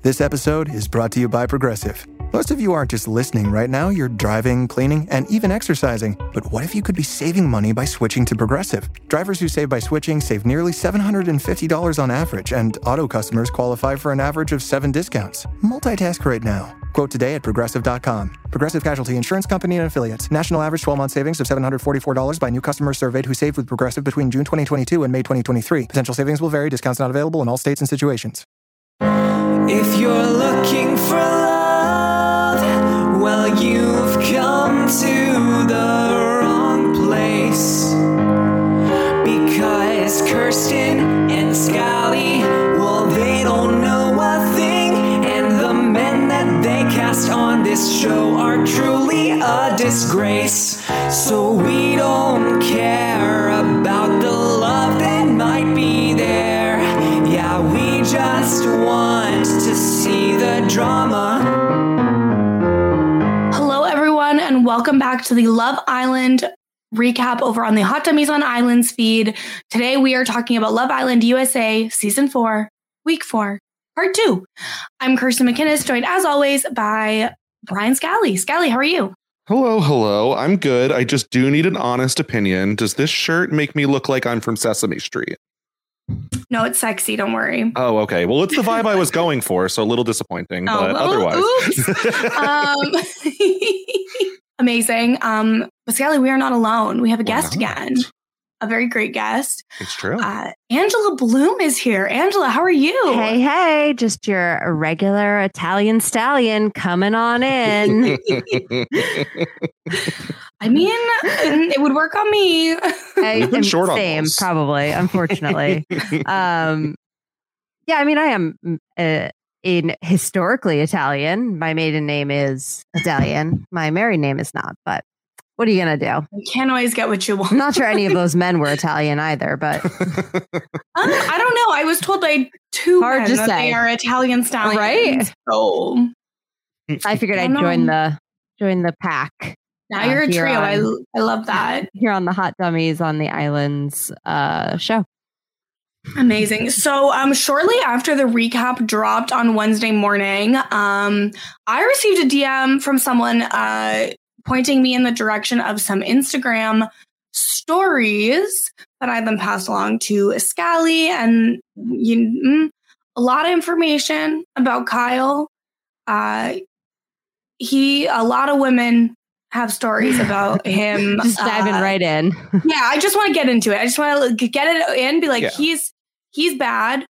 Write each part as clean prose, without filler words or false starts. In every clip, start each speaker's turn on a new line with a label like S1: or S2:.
S1: This episode is brought to you by Progressive. Most of you aren't just listening right now, you're driving, cleaning, and even exercising. But what if you could be saving money by switching to Progressive? Drivers who save by switching save nearly $750 on average, and auto customers qualify for an average of 7 discounts. Multitask right now. Quote today at Progressive.com. Progressive Casualty Insurance Company and Affiliates. National average 12-month savings of $744 by new customers surveyed who saved with Progressive between June 2022 and May 2023. Potential savings will vary. Discounts not available in all states and situations.
S2: If you're looking for love, well, you've come to the wrong place. Because Kirsten and Scally, well, they don't know a thing. And the men that they cast on this show are truly a disgrace. So we don't care about the love that might be there. Yeah, we just want to see the drama.
S3: Hello, everyone, and welcome back to the Love Island recap over on the Hot Dummies on Islands feed. Today, we are talking about Love Island USA Season 4, Week 4, Part 2. I'm Kirsten McInnes, joined as always by Brian Scally. Scally, how are you?
S4: Hello. I'm good. I just do need an honest opinion. Does this shirt make me look like I'm from Sesame Street?
S3: No, it's sexy. Don't worry.
S4: Oh, okay. Well, it's the vibe I was going for, so a little disappointing, but otherwise.
S3: Amazing. But Scally, we are not alone. We have a guest again. A very great guest.
S4: It's true.
S3: Angela Bloom is here. Angela, how are you?
S5: Hey, just your regular Italian stallion coming on in.
S3: I mean, it would work on me.
S4: You've been short on
S5: same,
S4: those.
S5: probably, unfortunately. Yeah, I mean, I am historically Italian. My maiden name is Italian. My married name is not, but what are you going to do?
S3: You can't always get what you want.
S5: I'm not sure any of those men were Italian either, but
S3: I don't know. I was told by two men that they are Italian stallions.
S5: Right?
S3: So
S5: I figured I'd join the pack.
S3: Now you're a trio. I love that.
S5: Here on the Hot Dummies on the Islands show.
S3: Amazing. So shortly after the recap dropped on Wednesday morning, I received a DM from someone pointing me in the direction of some Instagram stories that I then passed along to Scally, and a lot of information about Kyle. A lot of women have stories about him.
S5: Just diving right in.
S3: Yeah, I just want to get into it. I just want to get it in, be like, he's bad.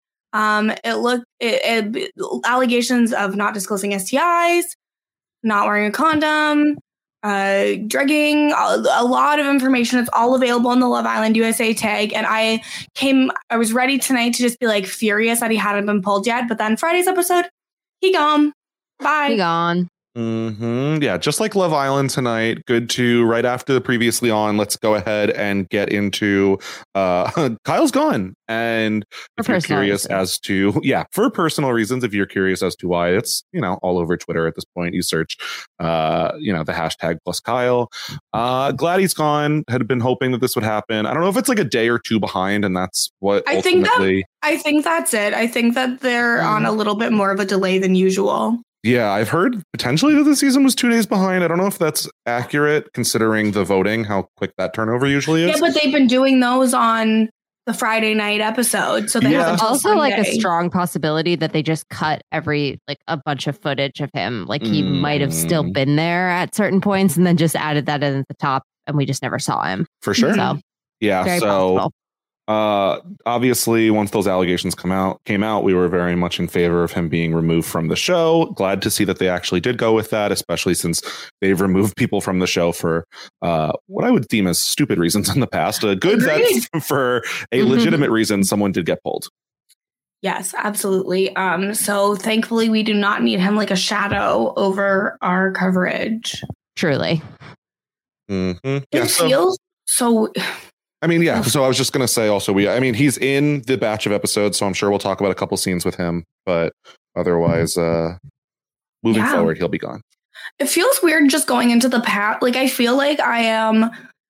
S3: Allegations of not disclosing STIs, not wearing a condom, drugging, a lot of information. It's all available on the Love Island USA tag. And I was ready tonight to just be like furious that he hadn't been pulled yet. But then Friday's episode, he gone. Bye.
S5: He gone.
S4: Mm-hmm. Yeah, just like Love Island tonight. Good to right after the previously on. Let's go ahead and get into Kyle's gone. And if you're curious as to for personal reasons, if you're curious as to why, it's all over Twitter at this point. You search the hashtag plus Kyle. Glad he's gone. Had been hoping that this would happen. I don't know if it's like a day or two behind, and that's what
S3: I think that's it. I think that they're on a little bit more of a delay than usual.
S4: Yeah, I've heard potentially that the season was 2 days behind. I don't know if that's accurate considering the voting, how quick that turnover usually is.
S3: Yeah, but they've been doing those on the Friday night episode. So they have
S5: also
S3: Sunday.
S5: Like a strong possibility that they just cut a bunch of footage of him. Like he might have still been there at certain points and then just added that in at the top and we just never saw him.
S4: For sure.
S5: So,
S4: yeah. So obviously once those allegations came out, we were very much in favor of him being removed from the show. Glad to see that they actually did go with that, especially since they've removed people from the show for what I would deem as stupid reasons in the past. Good that for a legitimate reason someone did get pulled.
S3: Yes, absolutely. So thankfully we do not need him like a shadow over our coverage.
S5: Truly.
S4: Mm-hmm.
S3: It feels so.
S4: I mean, yeah. So I was just going to say also, he's in the batch of episodes, so I'm sure we'll talk about a couple scenes with him. But otherwise, moving forward, he'll be gone.
S3: It feels weird just going into the past. Like, I feel like I am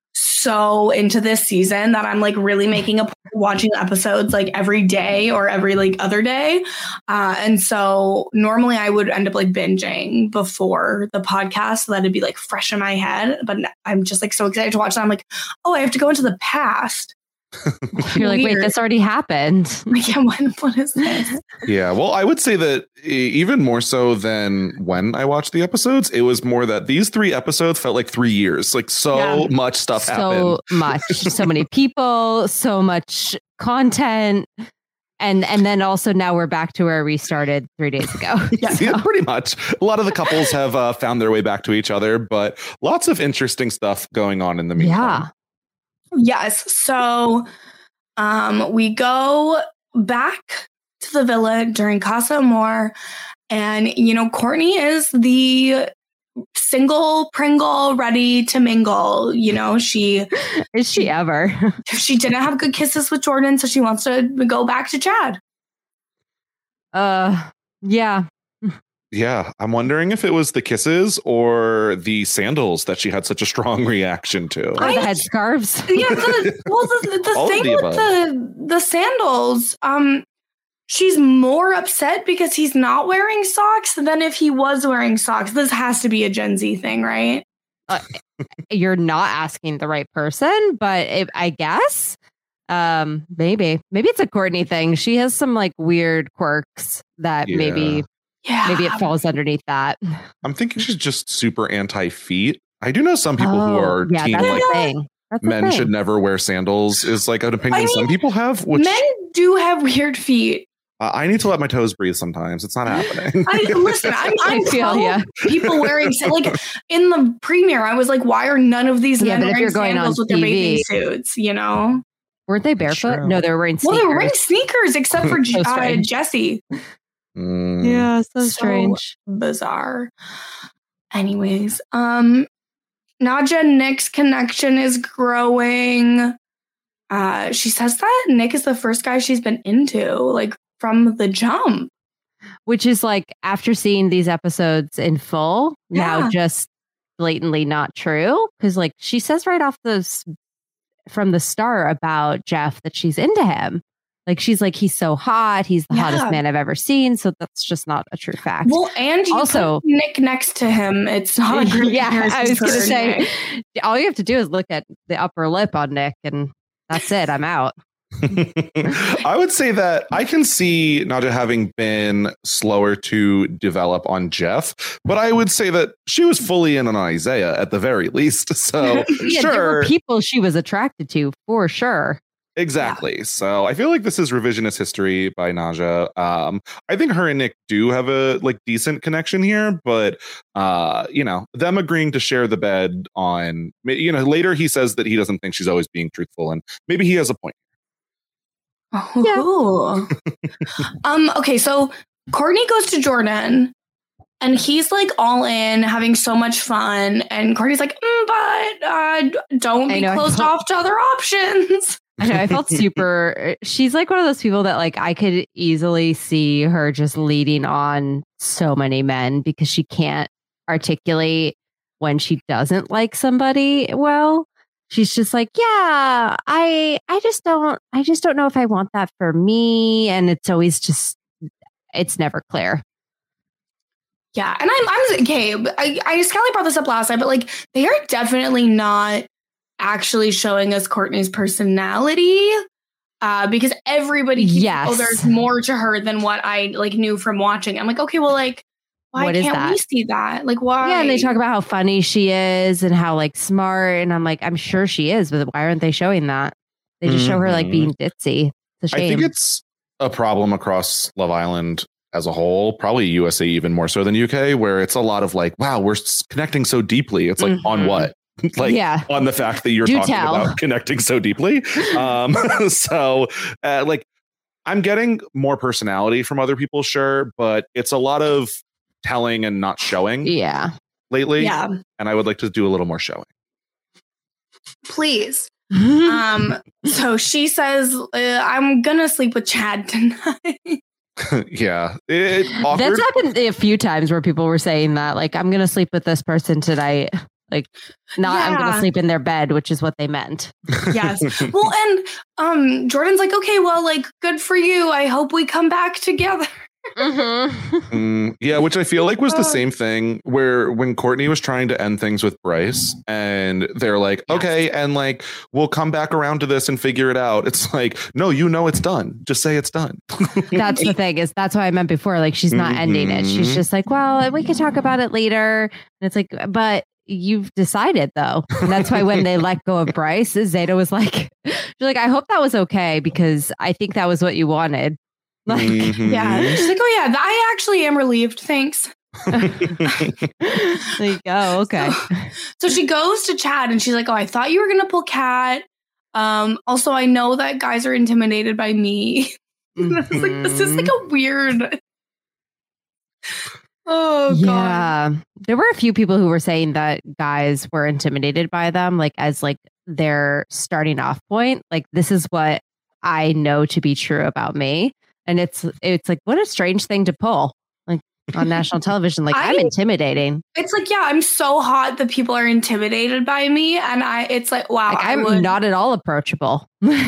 S3: so into this season that I'm like really making a point of watching episodes like every day or every like other day. And so normally I would end up like binging before the podcast so that it'd be like fresh in my head. But I'm just like so excited to watch that. I'm like, oh, I have to go into the past.
S5: You're like, wait, this already happened.
S3: Yeah, what is this?
S4: Yeah, well, I would say that even more so than when I watched the episodes, it was more that these 3 episodes felt like 3 years. Like much stuff happened.
S5: So much. So many people, so much content. And then also now we're back to where we started 3 days ago.
S4: Yeah, pretty much. A lot of the couples have found their way back to each other, but lots of interesting stuff going on in the meantime.
S5: Yeah.
S3: Yes. So we go back to the villa during Casa Amor. And, Courtney is the single Pringle ready to mingle. Is
S5: she ever?
S3: She didn't have good kisses with Jordan, so she wants to go back to Chad.
S5: Yeah.
S4: Yeah, I'm wondering if it was the kisses or the sandals that she had such a strong reaction to.
S5: Or the headscarves.
S3: Yeah, the thing with the sandals, she's more upset because he's not wearing socks than if he was wearing socks. This has to be a Gen Z thing, right?
S5: You're not asking the right person, but I guess maybe it's a Courtney thing. She has some like weird quirks that maybe it falls underneath that.
S4: I'm thinking she's just super anti-feet. I do know some people who are team like men should never wear sandals is like an opinion some people have. Which
S3: men do have weird feet.
S4: I need to let my toes breathe sometimes. It's not happening.
S3: I'm people wearing like in the premiere. I was like, why are none of these men wearing sandals with their bathing suits?
S5: Weren't they barefoot? Sure. No, they were wearing sneakers.
S3: Well, they were wearing sneakers except for Jesse.
S5: Yeah, so strange.
S3: Bizarre. Anyways, Nadja and Nick's connection is growing. She says that Nick is the first guy she's been into, like from the jump.
S5: Which is like after seeing these episodes in full, now just blatantly not true. Because like she says right off from the start about Jeff that she's into him. Like she's like, he's so hot. He's the hottest man I've ever seen. So that's just not a true fact.
S3: Well, and you also put Nick next to him. It's not a great
S5: I was going to say, all you have to do is look at the upper lip on Nick and that's it. I'm out.
S4: I would say that I can see Nadja having been slower to develop on Jeff, but I would say that she was fully in on Isaiah at the very least. So
S5: there were people she was attracted to for sure.
S4: Exactly. Yeah. So I feel like this is revisionist history by Nadja. I think her and Nick do have a like decent connection here, but them agreeing to share the bed on, later he says that he doesn't think she's always being truthful, and maybe he has a point.
S3: Oh. Okay, so Courtney goes to Jordan and he's like all in, having so much fun, and Courtney's like, but don't be closed off to other options.
S5: I know. I felt super. She's like one of those people that like I could easily see her just leading on so many men because she can't articulate when she doesn't like somebody well. She's just like, yeah, I just don't know if I want that for me, and it's always just it's never clear.
S3: Yeah, and I'm okay. I Scally brought this up last time, but like they are definitely not actually showing us Courtney's personality because everybody keeps there's more to her than what I like knew from watching. I'm like, okay, well, like why can't we see that? Like, why?
S5: Yeah, and they talk about how funny she is and how like smart, and I'm like, I'm sure she is, but why aren't they showing that? They just show her like being ditzy. It's a shame.
S4: I think it's a problem across Love Island as a whole, probably USA even more so than UK, where it's a lot of like, wow, we're connecting so deeply. It's like on what? Like on the fact that you're talking about connecting so deeply. Like I'm getting more personality from other people, sure, but it's a lot of telling and not showing.
S5: Yeah.
S3: Lately.
S4: Yeah. And I would like to do a little more showing.
S3: Please. So she says, I'm gonna sleep with Chad tonight.
S4: Yeah.
S5: That's happened a few times where people were saying that, like, I'm gonna sleep with this person tonight. Like, not I'm going to sleep in their bed, which is what they meant.
S3: Yes. Well, and Jordan's like, okay, well, like, good for you. I hope we come back together.
S4: Yeah, which I feel like was the same thing where when Courtney was trying to end things with Bryce and they're like, okay, and like we'll come back around to this and figure it out. It's like, no, it's done. Just say it's done.
S5: That's the thing, is that's what I meant before. Like, she's not ending it. She's just like, well, we can talk about it later. And it's like, but you've decided though. And that's why when they let go of Bryce, Zeta was like, she's like, I hope that was okay because I think that was what you wanted. Like,
S3: yeah, she's like, oh yeah, I actually am relieved. Thanks.
S5: There you go. Okay.
S3: So she goes to Chad and she's like, oh, I thought you were gonna pull Kat. Also, I know that guys are intimidated by me. I was like, this is like a weird. Oh god.
S5: Yeah, there were a few people who were saying that guys were intimidated by them, like as like their starting off point. Like, this is what I know to be true about me. And it's like, what a strange thing to pull, like on national television. Like, I'm intimidating.
S3: It's like, yeah, I'm so hot that people are intimidated by me. And it's like, wow.
S5: Like, I'm not at all approachable.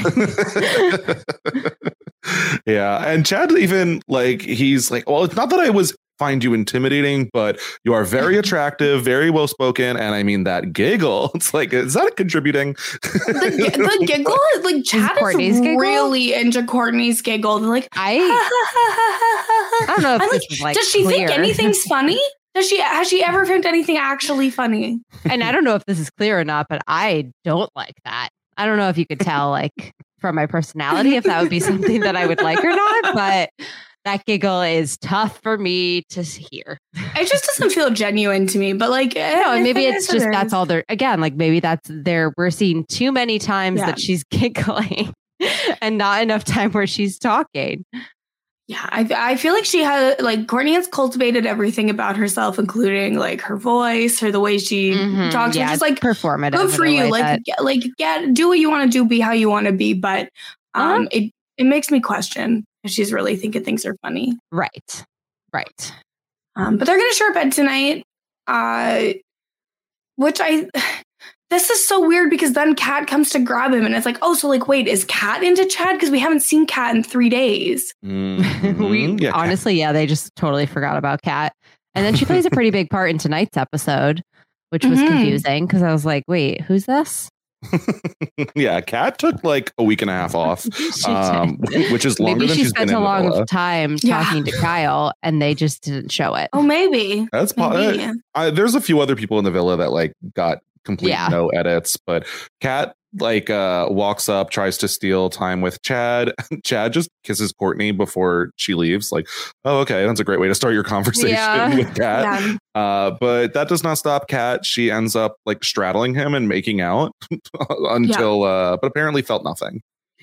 S4: Yeah. And Chad even like, he's like, well, it's not that I find you intimidating, but you are very attractive, very well spoken, and I mean that giggle. It's like, is that contributing?
S3: The giggle, like Chad is really into Courtney's giggle. Like,
S5: I don't know if this is like,
S3: does she
S5: clear.
S3: think anything's funny? Has she ever found anything actually funny?
S5: And I don't know if this is clear or not, but I don't like that. I don't know if you could tell, like, from my personality, if that would be something that I would like or not, but that giggle is tough for me to hear.
S3: It just doesn't feel genuine to me, but like,
S5: no, and maybe it's just that's all there. Again, like maybe that's there. We're seeing too many times that she's giggling and not enough time where she's talking.
S3: Yeah, I feel like she has, like, Courtney has cultivated everything about herself, including like her voice or the way she talks.
S5: Yeah,
S3: which is like
S5: performative.
S3: Good for you. Like, do what you want to do, be how you want to be. But it makes me question if she's really thinking things are funny.
S5: Right.
S3: But they're going to share a bed tonight, which this is so weird because then Kat comes to grab him and it's like, oh, so like, wait, is Kat into Chad? Because we haven't seen Kat in 3 days.
S5: Honestly, they just totally forgot about Kat. And then she plays a pretty big part in tonight's episode, which was confusing because I was like, wait, who's this?
S4: Yeah, Kat took like a week and a half off, which is longer
S5: maybe
S4: than she's been in the villa.
S5: Maybe she spent a long time talking to Kyle and they just didn't show it.
S3: Oh, maybe.
S4: That's there's a few other people in the villa that like got complete no edits, but Kat like walks up, tries to steal time with Chad. Chad just kisses Courtney before she leaves. Like, oh, okay, that's a great way to start your conversation with Kat. But that does not stop Kat. She ends up like straddling him and making out until but apparently felt nothing.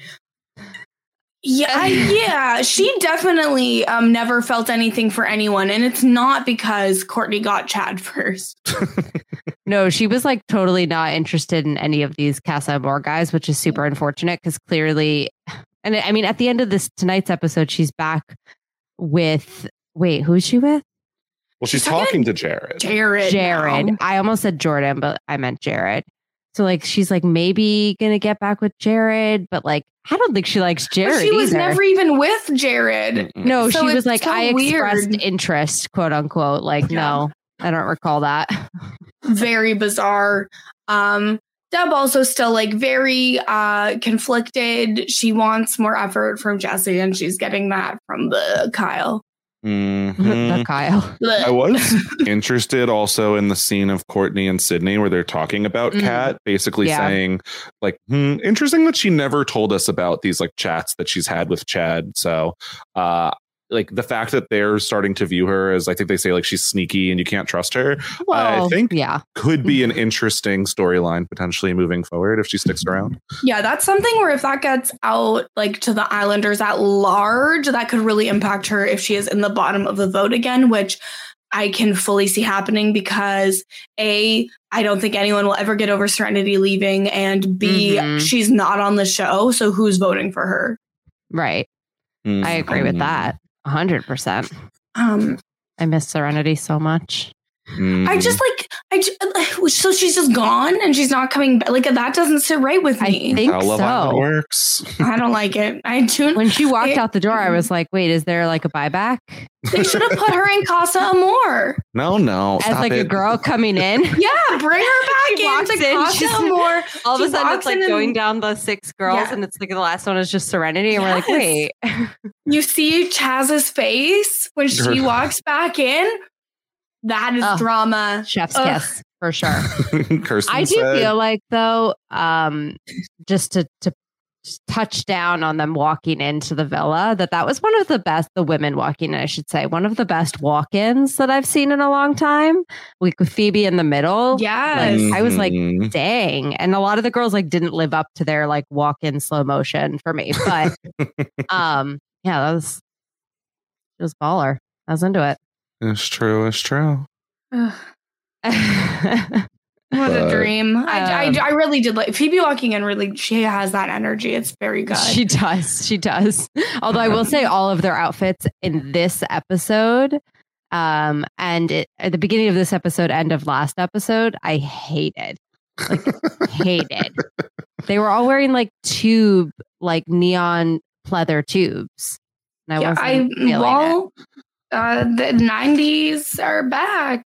S3: Yeah, she definitely never felt anything for anyone, and it's not because Courtney got Chad first.
S5: No, she was like totally not interested in any of these Casa Amor guys, which is super unfortunate because clearly, and I mean, at the end of tonight's episode, she's back with, wait, who's she with?
S4: Well, she's talking to Jared.
S5: Jared. Now. I almost said Jordan, but I meant Jared. So like, she's like maybe gonna get back with Jared, but like, I don't think she likes Jared. But
S3: she was never even with Jared.
S5: No, so she was like, I expressed interest, quote unquote. Like, no, I don't recall that.
S3: Very bizarre. Deb also still like very conflicted. She wants more effort from Jesse, and she's getting that from the Kyle.
S5: The Kyle.
S4: I was interested also in the scene of Courtney and Sydney where they're talking about Kat, basically saying like, interesting that she never told us about these like chats that she's had with Chad. So like the fact that they're starting to view her as, I think they say like she's sneaky and you can't trust her.
S5: Well,
S4: I think could be an interesting storyline potentially moving forward if she sticks around.
S3: Yeah, that's something where if that gets out like to the Islanders at large, that could really impact her if she is in the bottom of the vote again, which I can fully see happening because I don't think anyone will ever get over Serenity leaving, and B, she's not on the show, so who's voting for her?
S5: Right. I agree with that. 100%. I miss Serenity so much.
S3: I So she's just gone and she's not coming back. Like, that doesn't sit right with me.
S5: I think
S4: How Love Island works.
S3: I don't like it.
S5: When she walked out the door, I was like, wait, is there like a buyback?
S3: They should have put her in Casa Amor.
S4: No.
S5: As like a girl coming in.
S3: Yeah, bring her back into Casa Amor.
S5: All of a sudden it's like going down the 6 girls and it's like the last one is just Serenity. And we're like, wait.
S3: You see Chaz's face when she walks back in. That is drama.
S5: Chef's kiss for sure.
S4: I
S5: do feel like though, just to touch down on them walking into the villa, that was one of the best, the women walking in, I should say, one of the best walk-ins that I've seen in a long time. Like with Phoebe in the middle.
S3: Yes.
S5: Like, I was like, dang. And a lot of the girls like didn't live up to their like walk-in slow motion for me. But yeah, it was baller. I was into it.
S4: It's true.
S3: What a dream. I really did like Phoebe walking in. Really, she has that energy. It's very good.
S5: She does. Although I will say all of their outfits in this episode and at the beginning of this episode, end of last episode, I hated. They were all wearing like neon pleather tubes. And I wasn't feeling it.
S3: The 90s are back.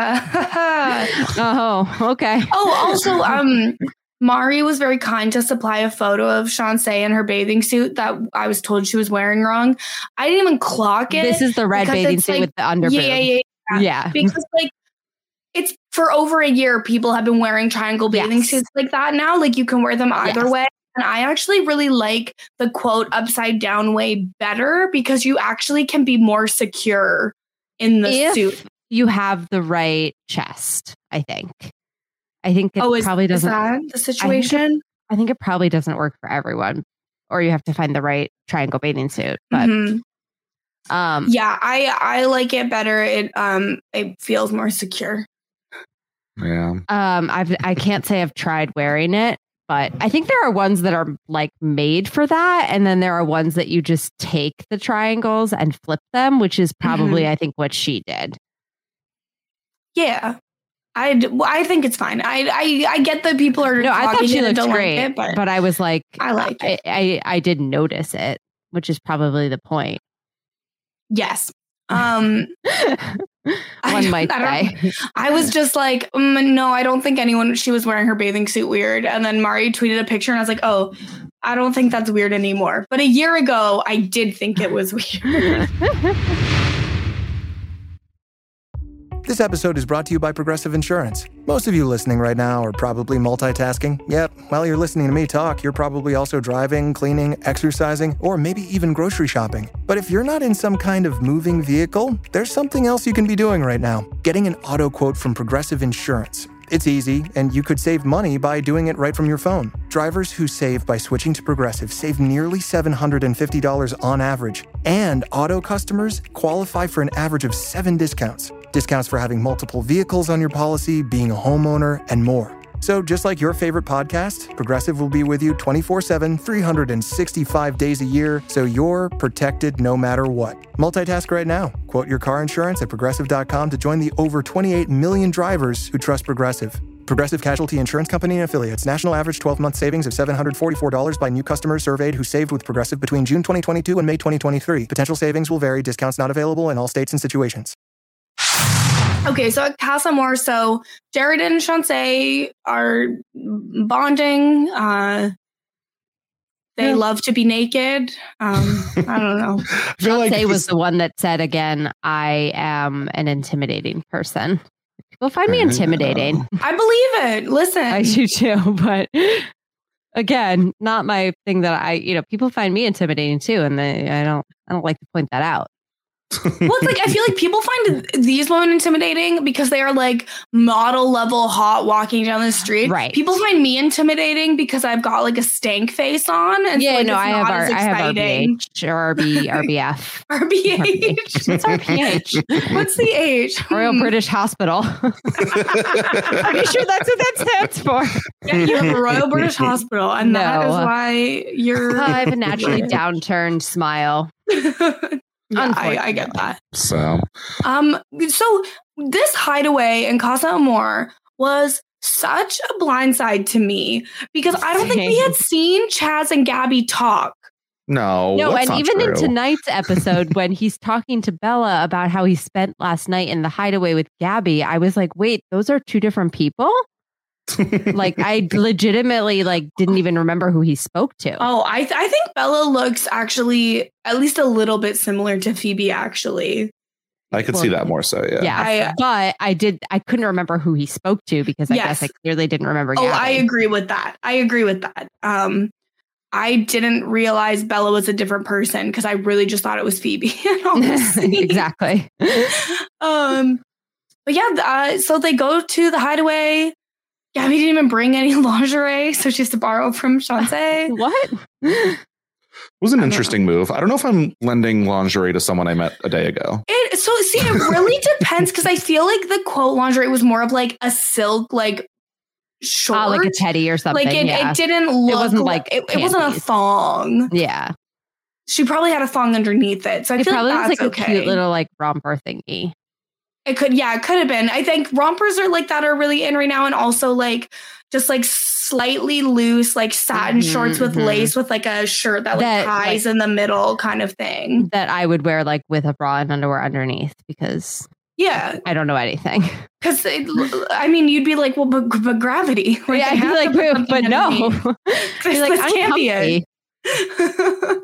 S5: Oh, okay.
S3: Oh, also, Mari was very kind to supply a photo of Shansei in her bathing suit that I was told she was wearing wrong. I didn't even clock it.
S5: This is the red bathing suit with the underboob. Yeah.
S3: Because like it's for over a year, people have been wearing triangle bathing suits like that now. Like you can wear them either way. And I actually really like the quote upside down way better because you actually can be more secure in the suit.
S5: You have the right chest, I think. I think it probably doesn't.
S3: Is that the situation?
S5: I think it probably doesn't work for everyone, or you have to find the right triangle bathing suit. But
S3: yeah, I like it better. It feels more secure.
S4: Yeah.
S5: I can't say I've tried wearing it. But I think there are ones that are like made for that. And then there are ones that you just take the triangles and flip them, which is probably, I think, what she did.
S3: Yeah. I think it's fine. I get that people are
S5: I thought she looked great,
S3: like it,
S5: but I was like,
S3: I like it.
S5: I didn't notice it, which is probably the point.
S3: Yes.
S5: One might say.
S3: I was just like, no, I don't think she was wearing her bathing suit weird. And then Mari tweeted a picture and I was like, oh, I don't think that's weird anymore. But a year ago, I did think it was weird.
S1: This episode is brought to you by Progressive Insurance. Most of you listening right now are probably multitasking. Yep, while you're listening to me talk, you're probably also driving, cleaning, exercising, or maybe even grocery shopping. But if you're not in some kind of moving vehicle, there's something else you can be doing right now. Getting an auto quote from Progressive Insurance. It's easy, and you could save money by doing it right from your phone. Drivers who save by switching to Progressive save nearly $750 on average. And auto customers qualify for an average of 7 discounts. Discounts for having multiple vehicles on your policy, being a homeowner, and more. So just like your favorite podcast, Progressive will be with you 24/7, 365 days a year, so you're protected no matter what. Multitask right now. Quote your car insurance at Progressive.com to join the over 28 million drivers who trust Progressive. Progressive Casualty Insurance Company and Affiliates. National average 12-month savings of $744 by new customers surveyed who saved with Progressive between June 2022 and May 2023. Potential savings will vary. Discounts not available in all states and situations.
S3: Okay, so at Casa Amor, so Jared and Shansei are bonding. They love to be naked. I don't know.
S5: Shansei was the one that said again, I am an intimidating person. People find me intimidating.
S3: I believe it. Listen.
S5: I do too, but again, not my thing that people find me intimidating too, and I don't like to point that out.
S3: Well, it's like I feel like people find these women intimidating because they are like model level hot walking down the street.
S5: Right.
S3: People find me intimidating because I've got like a stank face on. And
S5: yeah,
S3: so, like,
S5: no, I have RBH or RBF.
S3: RBH.
S5: It's RBH.
S3: What's the H?
S5: Royal British Hospital. Are you sure that's what that stands for?
S3: Yeah, you have a Royal British Hospital, and that is why you're.
S5: I have a naturally downturned smile.
S3: Yeah, I get that.
S4: So
S3: this hideaway in Casa Amor was such a blindside to me because I don't think we had seen Chaz and Gabby talk.
S4: No,
S5: and even in tonight's episode, when he's talking to Bella about how he spent last night in the hideaway with Gabby, I was like, wait, those are two different people? Like, I legitimately didn't even remember who he spoke to.
S3: Oh, I think Bella looks actually at least a little bit similar to Phoebe, actually.
S4: I could see that more so, yeah.
S5: Yeah, but I couldn't remember who he spoke to because I guess I clearly didn't remember Gabby.
S3: I agree with that. I didn't realize Bella was a different person because I really just thought it was Phoebe.
S5: Exactly.
S3: But yeah, so they go to the hideaway. Gabby didn't even bring any lingerie, so she has to borrow from Chauncey.
S5: What?
S4: It was an interesting move. I don't know if I'm lending lingerie to someone I met a day ago.
S3: It really depends because I feel like the quote lingerie was more of a silk, short,
S5: like a teddy or something.
S3: It didn't look.
S5: It wasn't like
S3: it wasn't a thong.
S5: Yeah,
S3: she probably had a thong underneath it. So I feel
S5: probably
S3: like
S5: was
S3: that's
S5: a cute little romper thingy.
S3: It could have been. I think rompers are that are really in right now, and also just slightly loose satin shorts with lace with a shirt that ties in the middle kind of thing.
S5: That I would wear with a bra and underwear underneath because I don't know anything.
S3: Because you'd be like, well, but gravity.
S5: I'd be like, but no.
S3: This can't be it.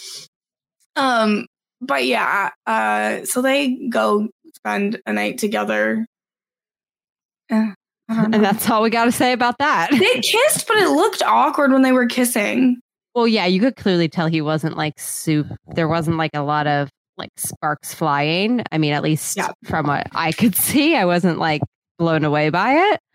S3: But yeah, so they go spend a night together.
S5: And that's all we got to say about that.
S3: They kissed, but it looked awkward when they were kissing.
S5: Well, yeah, you could clearly tell he wasn't soup. There wasn't a lot of sparks flying. I mean, at least from what I could see, I wasn't blown away by it.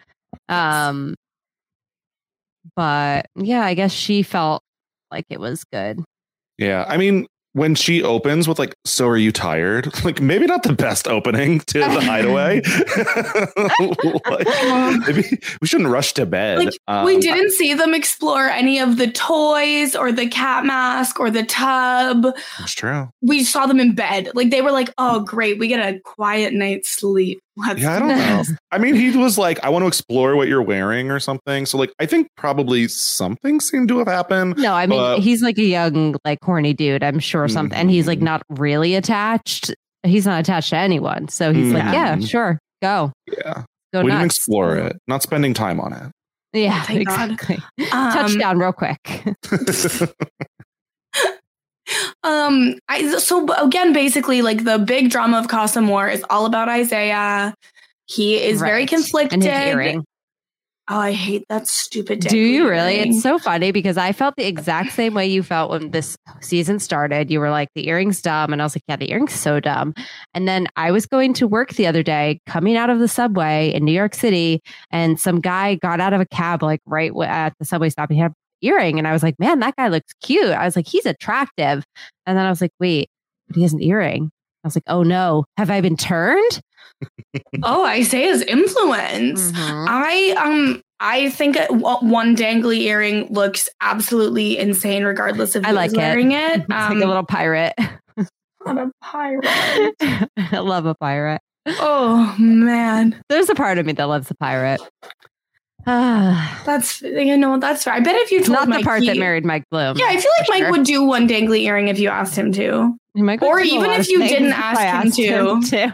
S5: But yeah, I guess she felt like it was good.
S4: Yeah, I mean, when she opens with so are you tired? Maybe not the best opening to the hideaway. Maybe we shouldn't rush to bed.
S3: We didn't see them explore any of the toys or the cat mask or the tub.
S4: That's true.
S3: We saw them in bed. They were oh, great. We get a quiet night's sleep.
S4: I don't know. I mean, he was I want to explore what you're wearing or something. So I think probably something seemed to have happened.
S5: No, I mean, he's a young, horny dude. I'm sure something. And he's not really attached. He's not attached to anyone. So he's yeah, sure. Go.
S4: Yeah.
S5: Go
S4: we
S5: nuts.
S4: didn't explore it. Not spending time on it.
S5: Yeah, exactly. Touchdown real quick.
S3: So again, basically the big drama of Casa Amor is all about Isaiah. He is very conflicted.
S5: And his earring.
S3: Oh, I hate that stupid
S5: Do you really? Earring. It's so funny because I felt the exact same way you felt when this season started. You were like, the earring's dumb. And I was like, yeah, the earring's so dumb. And then I was going to work the other day, coming out of the subway in New York City, and some guy got out of a cab right at the subway stop. He had earring, and I was like, man, that guy looks cute. I was like, he's attractive. And then I was like, wait, but he has an earring. I was like, oh no, have I been turned?
S3: Oh, Isaiah's influence. I think one dangly earring looks absolutely insane regardless of who's wearing it.
S5: It's like a little pirate.
S3: Not a pirate.
S5: I love a pirate.
S3: Oh man,
S5: there's a part of me that loves the pirate.
S3: That's fair. I bet if you told
S5: not
S3: Mike,
S5: the part that married Mike Bloom.
S3: Yeah, I feel like Mike would do one dangly earring if you asked him to, or even if you didn't ask him to.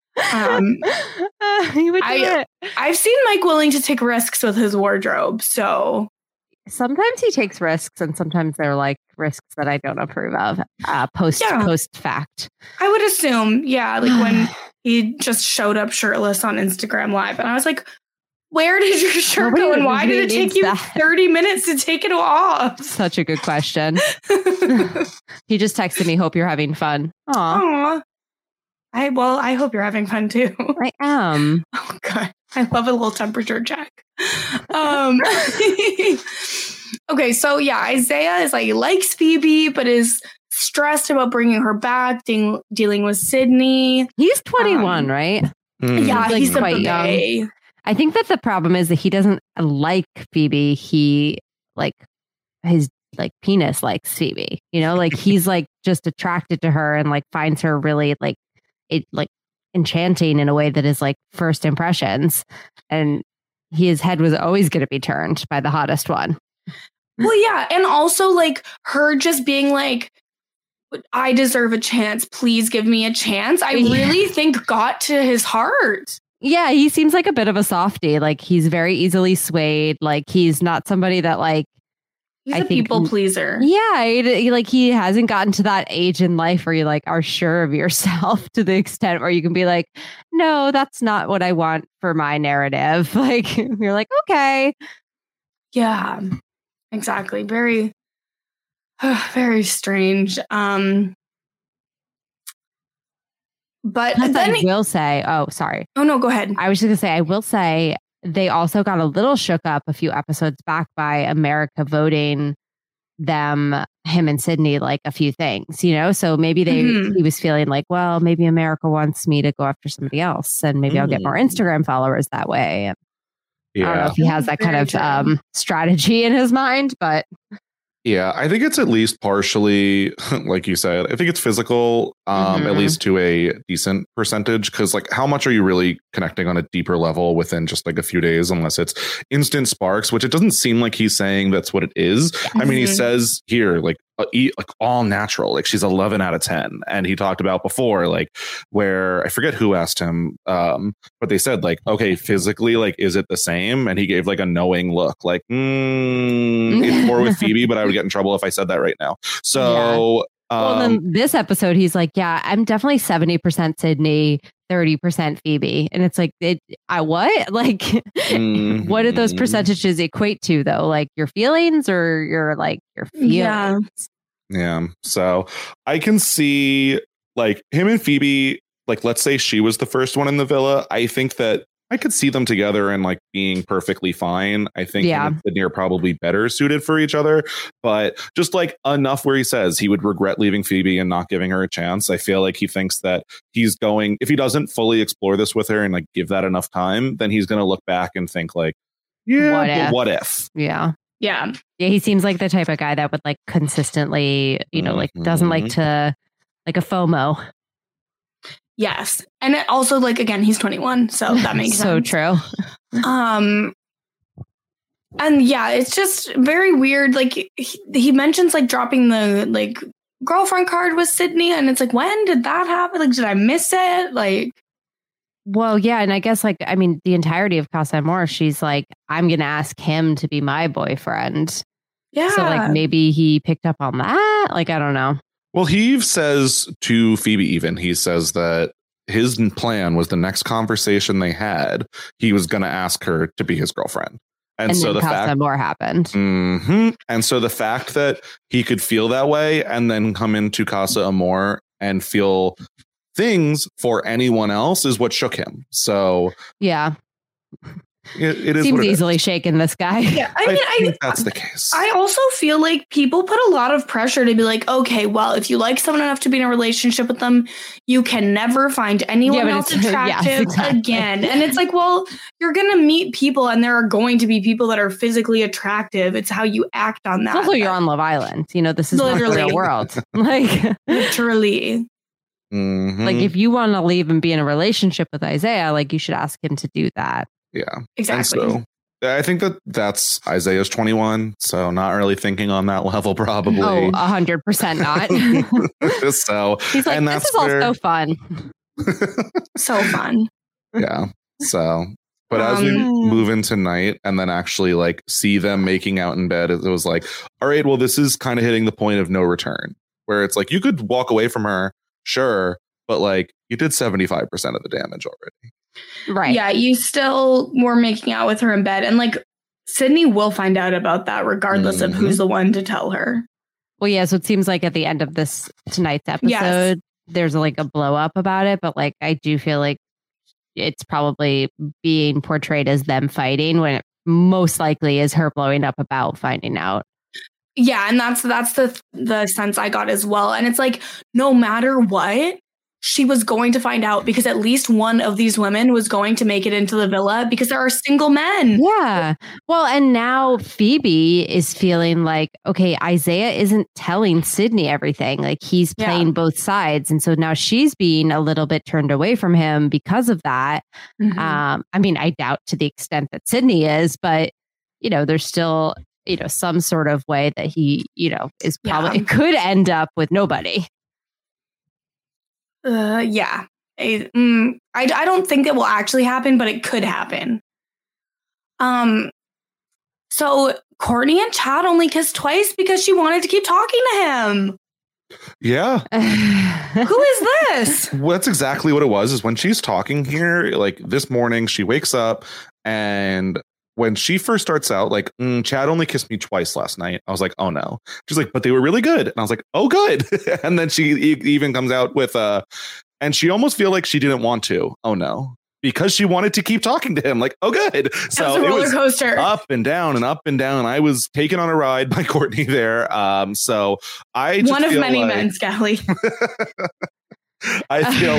S5: He would do it.
S3: I've seen Mike willing to take risks with his wardrobe, so
S5: sometimes he takes risks, and sometimes they're risks that I don't approve of. Post fact,
S3: I would assume, when he just showed up shirtless on Instagram Live, and I was like, where did your shirt go, and why did it take you 30 minutes to take it off?
S5: Such a good question. He just texted me, hope you're having fun.
S3: Aww. I hope you're having fun too.
S5: I am.
S3: Oh god, I love a little temperature check. Okay, so yeah, Isaiah is he likes Phoebe, but is stressed about bringing her back, dealing with Sydney.
S5: He's 21, right?
S3: Yeah, he's quite young.
S5: I think that the problem is that he doesn't like Phoebe. He like penis likes Phoebe, you know, like he's like just attracted to her and like finds her really like enchanting in a way that is like first impressions. And his head was always going to be turned by the hottest one.
S3: Well, yeah. And also like her just being like, I deserve a chance. Please give me a chance. I really think got to his heart.
S5: Yeah, he seems like a bit of a softie. Like he's very easily swayed. Like he's not somebody that like
S3: he's a people pleaser.
S5: Yeah, he hasn't gotten to that age in life where you like are sure of yourself to the extent where you can be like, no, that's not what I want for my narrative. Like you're like, okay.
S3: Yeah, exactly. Very, very strange. But
S5: then I will say, oh, sorry.
S3: Oh, no, go ahead.
S5: I was just going to say, I will say they also got a little shook up a few episodes back by America voting him and Sydney like a few things, you know? So maybe he was feeling like, well, maybe America wants me to go after somebody else and maybe I'll get more Instagram followers that way. And I don't know if he has that kind of strategy in his mind, but...
S4: Yeah, I think it's at least partially, like you said, I think it's physical, at least to a decent percentage. Because like, how much are you really connecting on a deeper level within just like a few days, unless it's instant sparks, which it doesn't seem like he's saying that's what it is. I mean, he says here, like, like all natural, like she's 11 out of 10. And he talked about before, like where I forget who asked him, but they said like, okay, physically, like, is it the same? And he gave like a knowing look, like, it's more with Phoebe, but I would get in trouble if I said that right now. So,
S5: well, then this episode, he's like, yeah, I'm definitely 70% Sydney, 30% Phoebe. And it's like, what? Like, what do those percentages equate to, though? Like your feelings or your feelings?
S4: Yeah. So I can see like him and Phoebe, like, let's say she was the first one in the villa. I think that I could see them together and like being perfectly fine. I think him and Sydney are probably better suited for each other, but just like enough where he says he would regret leaving Phoebe and not giving her a chance. I feel like he thinks that he's going, if he doesn't fully explore this with her and like give that enough time, then he's going to look back and think like, what if?
S5: Yeah.
S3: Yeah.
S5: Yeah. He seems like the type of guy that would like consistently, you know, like doesn't like to like a FOMO.
S3: Yes. And it also, like, again, he's 21, so that makes
S5: so
S3: sense.
S5: true.
S3: And yeah, it's just very weird. Like he mentions like dropping the like girlfriend card with Sydney, and it's like, when did that happen? Like, did I miss it? Like,
S5: well, yeah, and I guess like, I mean, the entirety of Casa Amor, she's like, I'm gonna ask him to be my boyfriend.
S3: Yeah.
S5: So like maybe he picked up on that. Like, I don't know.
S4: Well, he says to Phoebe, even he says that his plan was the next conversation they had, he was going to ask her to be his girlfriend. And so the fact
S5: more happened.
S4: And so the fact that he could feel that way and then come into Casa Amor and feel things for anyone else is what shook him. So
S5: yeah.
S4: It is
S5: seems easily shaken, this guy.
S3: Yeah,
S4: I think that's the case.
S3: I also feel like people put a lot of pressure to be like, okay, well, if you like someone enough to be in a relationship with them, you can never find anyone else attractive again. And it's like, well, you're going to meet people and there are going to be people that are physically attractive. It's how you act on that.
S5: Also, you're on Love Island. You know, this is not the real world. Like,
S3: literally.
S5: Like, if you want to leave and be in a relationship with Isaiah, like, you should ask him to do that.
S4: Yeah,
S3: exactly.
S4: And so I think that's Isaiah's 21, so not really thinking on that level, probably.
S5: Oh, 100% not.
S4: So
S5: he's like,
S4: and
S5: this is all so fun.
S3: So fun.
S4: Yeah. So, but as we move into night and then actually like see them making out in bed, it was like, all right, well, this is kind of hitting the point of no return, where it's like you could walk away from her, sure, but like you did 75% of the damage already.
S5: Right.
S3: Yeah, you still were making out with her in bed. And like Sydney will find out about that regardless of who's the one to tell her.
S5: Well, yeah, so it seems like at the end of tonight's episode, there's like a blow up about it. But like, I do feel like it's probably being portrayed as them fighting when it most likely is her blowing up about finding out.
S3: Yeah, and that's the sense I got as well. And it's like, no matter what, she was going to find out because at least one of these women was going to make it into the villa because there are single men.
S5: Yeah. Well, and now Phoebe is feeling like, okay, Isaiah isn't telling Sydney everything. Like he's playing both sides. And so now she's being a little bit turned away from him because of that. I mean, I doubt to the extent that Sydney is, but, you know, there's still, you know, some sort of way that he, you know, is probably it could end up with nobody.
S3: Yeah. I don't think it will actually happen, but it could happen. So Courtney and Chad only kissed twice because she wanted to keep talking to him.
S4: Yeah.
S3: Who is this?
S4: Well, that's exactly what it was, is when she's talking here, like this morning, she wakes up and when she first starts out, like, Chad only kissed me twice last night. I was like, oh no. She's like, but they were really good. And I was like, oh, good. And then she even comes out with and she almost feel like she didn't want to. Oh no. Because she wanted to keep talking to him. Like, oh good. So
S3: it was
S4: coaster. Up and down and up and down. I was taken on a ride by Courtney there. So I just
S3: one of many men, Scally.
S4: I feel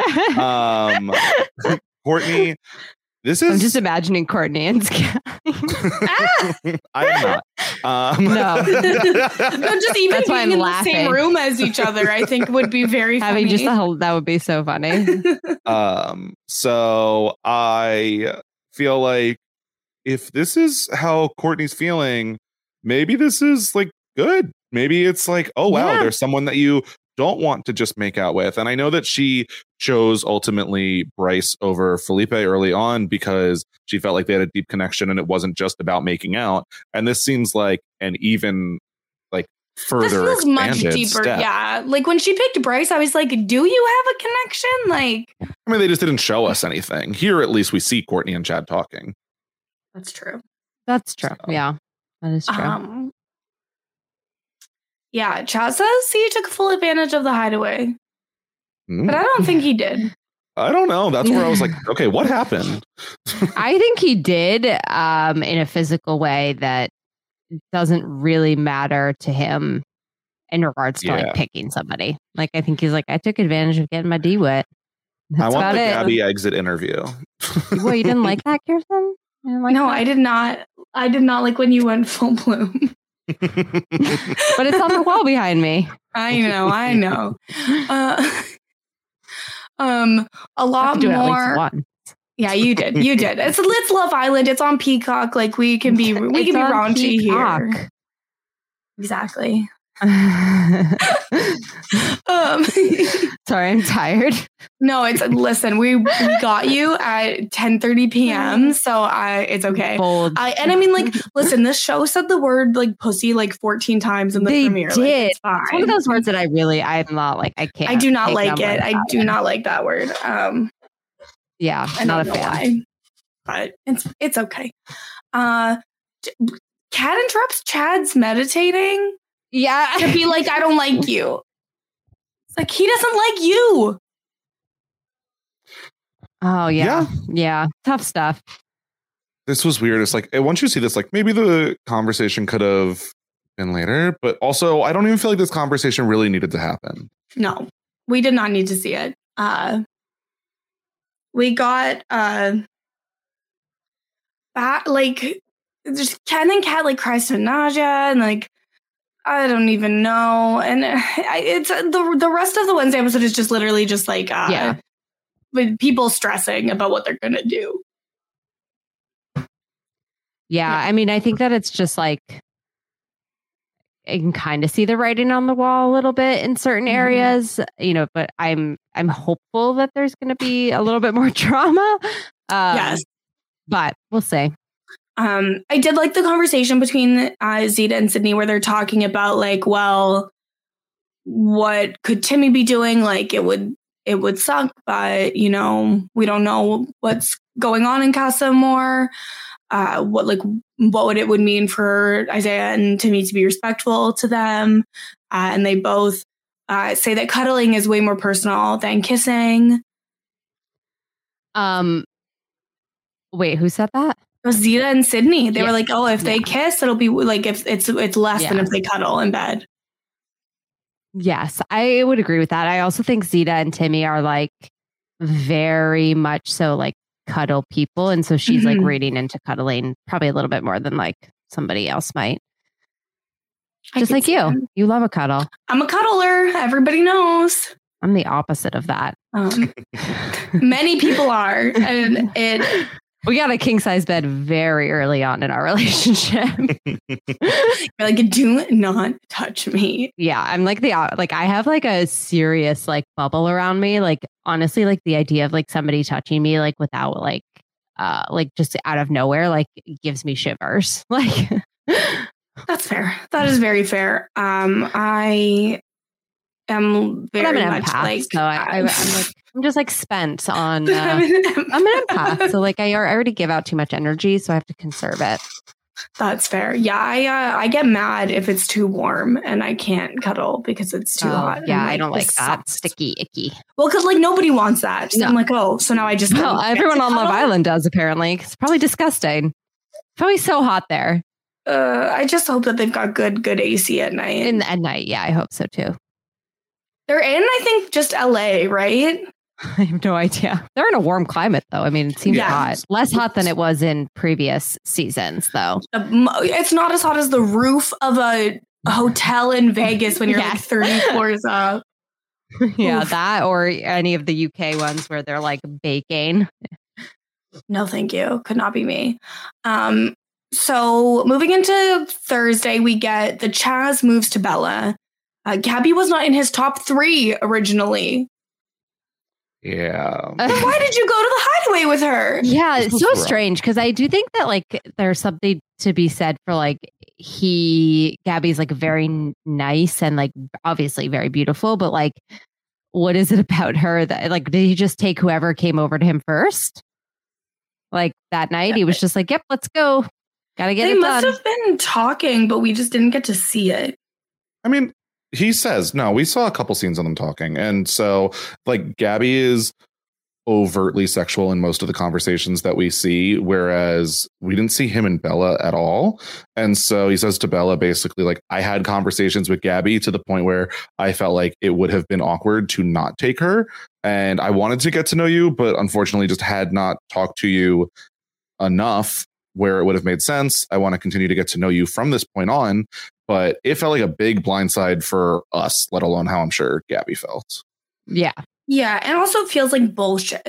S4: like Courtney. I'm
S5: just imagining Courtney and Scally.
S4: I'm not.
S3: No, just even being in the same room as each other, I think would be very funny.
S5: Having just that would be so funny.
S4: So I feel like if this is how Courtney's feeling, maybe this is like good. Maybe it's like, oh wow, there's someone that you don't want to just make out with. And I know that she chose ultimately Bryce over Felipe early on because she felt like they had a deep connection and it wasn't just about making out. And this seems like an even like further
S3: this feels much deeper.
S4: Step.
S3: Yeah. Like when she picked Bryce, I was like, do you have a connection? Like,
S4: I mean, they just didn't show us anything. Here, at least we see Courtney and Chad talking.
S3: That's true.
S5: That's true. So. Yeah, that is true.
S3: Yeah, Chad says he took full advantage of the hideaway. But I don't think he did.
S4: I don't know. That's where I was like, okay, what happened?
S5: I think he did in a physical way that doesn't really matter to him in regards to like picking somebody. Like, I think he's like, I took advantage of getting my D wet.
S4: I want the Gabby exit interview.
S5: Well, you didn't like that, Kirsten?
S3: I did not. I did not like when you went full bloom.
S5: But it's on the wall behind me.
S3: I know. A lot more. Yeah, you did. It's Love Island. It's on Peacock. Like we can be raunchy here. Exactly.
S5: Sorry, I'm tired.
S3: No, listen, we got you at 10:30 p.m. So it's okay.
S5: Bold.
S3: I mean, like, listen, this show said the word like pussy like 14 times in the premiere.
S5: Did. Like, it's one of those words that I'm not like, I can't.
S3: I do not like it. I do not like that word.
S5: Yeah,
S3: I'm not a fan. Why, but it's okay. Kat interrupts Chad's meditating.
S5: Yeah.
S3: To be like, I don't like you. It's like, he doesn't like you.
S5: Oh, yeah. Yeah. Tough stuff.
S4: This was weird. It's like, once you see this, like, maybe the conversation could have been later. But also, I don't even feel like this conversation really needed to happen.
S3: No, we did not need to see it. We got, like, just Ken and Kat, like, cries to Naja, and, like, I don't even know. And it's the rest of the Wednesday episode is just literally just like with people stressing about what they're going to do.
S5: Yeah, I mean, I think that it's just like I can kind of see the writing on the wall a little bit in certain areas, you know, but I'm hopeful that there's going to be a little bit more drama.
S3: Yes.
S5: But we'll see.
S3: I did like the conversation between Zeta and Sydney where they're talking about like, well, what could Timmy be doing? Like it would suck, but you know, we don't know what's going on in Casa more. What would it mean for Isaiah and Timmy to be respectful to them? And they both say that cuddling is way more personal than kissing.
S5: Wait, who said that?
S3: It was Zeta and Sydney. They were like, "Oh, if they kiss, it'll be like if it's less than if they cuddle in bed."
S5: Yes, I would agree with that. I also think Zeta and Timmy are like very much so like cuddle people. And so she's like reading into cuddling probably a little bit more than like somebody else might. Just like you. You love a cuddle.
S3: I'm a cuddler. Everybody knows.
S5: I'm the opposite of that.
S3: Many people are. And
S5: we got a king size bed very early on in our relationship.
S3: You're like, do not touch me.
S5: Yeah, I'm like I have like a serious like bubble around me. Like honestly, like the idea of like somebody touching me like without like just out of nowhere like gives me shivers. Like
S3: that's fair. That is very fair. I am very much
S5: empath,
S3: like
S5: so I'm just like spent on I'm an empath, so like I already give out too much energy, so I have to conserve it.
S3: That's fair. Yeah, I get mad if it's too warm and I can't cuddle because it's too hot.
S5: Yeah, I don't like that. Sticky, icky.
S3: Well, because like nobody wants that. So I'm like, so now I just
S5: everyone on Love Island does apparently. It's probably disgusting. Probably so hot there.
S3: I just hope that they've got good AC at night.
S5: At night, yeah, I hope so too.
S3: They're in, I think, just LA, right?
S5: I have no idea. They're in a warm climate, though. I mean, it seems hot. Less hot than it was in previous seasons, though.
S3: It's not as hot as the roof of a hotel in Vegas when you're like 30 floors up.
S5: Yeah, that or any of the UK ones where they're like baking.
S3: No, thank you. Could not be me. So moving into Thursday, we get the Chaz moves to Bella. Gabby was not in his top 3 originally.
S4: Yeah.
S3: Why did you go to the hideaway with her?
S5: Yeah, it's so strange because I do think that like there's something to be said for like Gabby's like very nice and like obviously very beautiful, but like what is it about her that like did he just take whoever came over to him first? Like that night he was just like, yep, let's go. Gotta get it done. They
S3: must have been talking, but we just didn't get to see it.
S4: I mean, he says, no, we saw a couple scenes of them talking. And so like Gabby is overtly sexual in most of the conversations that we see, whereas we didn't see him and Bella at all. And so he says to Bella, basically, like, I had conversations with Gabby to the point where I felt like it would have been awkward to not take her. And I wanted to get to know you, but unfortunately just had not talked to you enough where it would have made sense. I want to continue to get to know you from this point on. But it felt like a big blindside for us, let alone how I'm sure Gabby felt.
S5: Yeah.
S3: Yeah. And also it feels like bullshit.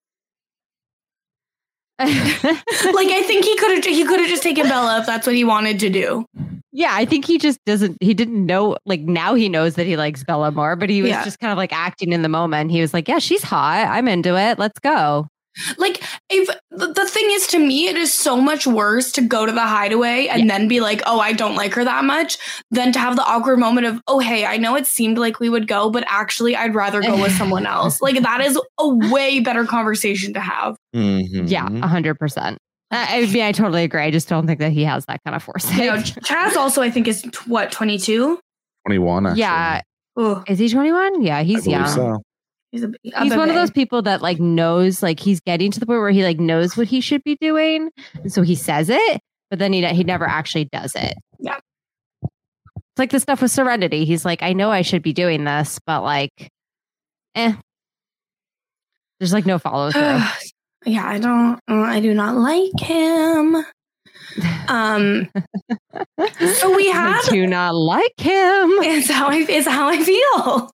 S3: Like, I think he could have just taken Bella if that's what he wanted to do.
S5: Yeah, I think he didn't know, like now he knows that he likes Bella more, but he was just kind of like acting in the moment. He was like, yeah, she's hot. I'm into it. Let's go.
S3: Like, if the thing is, to me, it is so much worse to go to the hideaway and then be like, oh, I don't like her that much, than to have the awkward moment of, oh, hey, I know it seemed like we would go, but actually I'd rather go with someone else. Like, that is a way better conversation to have.
S5: Mm-hmm. Yeah, 100%. I mean, I totally agree. I just don't think that he has that kind of foresight.
S3: You know, Chaz also, I think, is 22?
S4: 21, actually.
S5: Yeah. Ooh. Is he 21? Yeah, he's young. So. He's one of those people that like knows, like he's getting to the point where he like knows what he should be doing. And so he says it, but then he never actually does it.
S3: Yeah.
S5: It's like the stuff with Serenity. He's like, I know I should be doing this, but like, there's like no follow through.
S3: Yeah, I do not like him. So we have
S5: I do not like him.
S3: It's how I feel.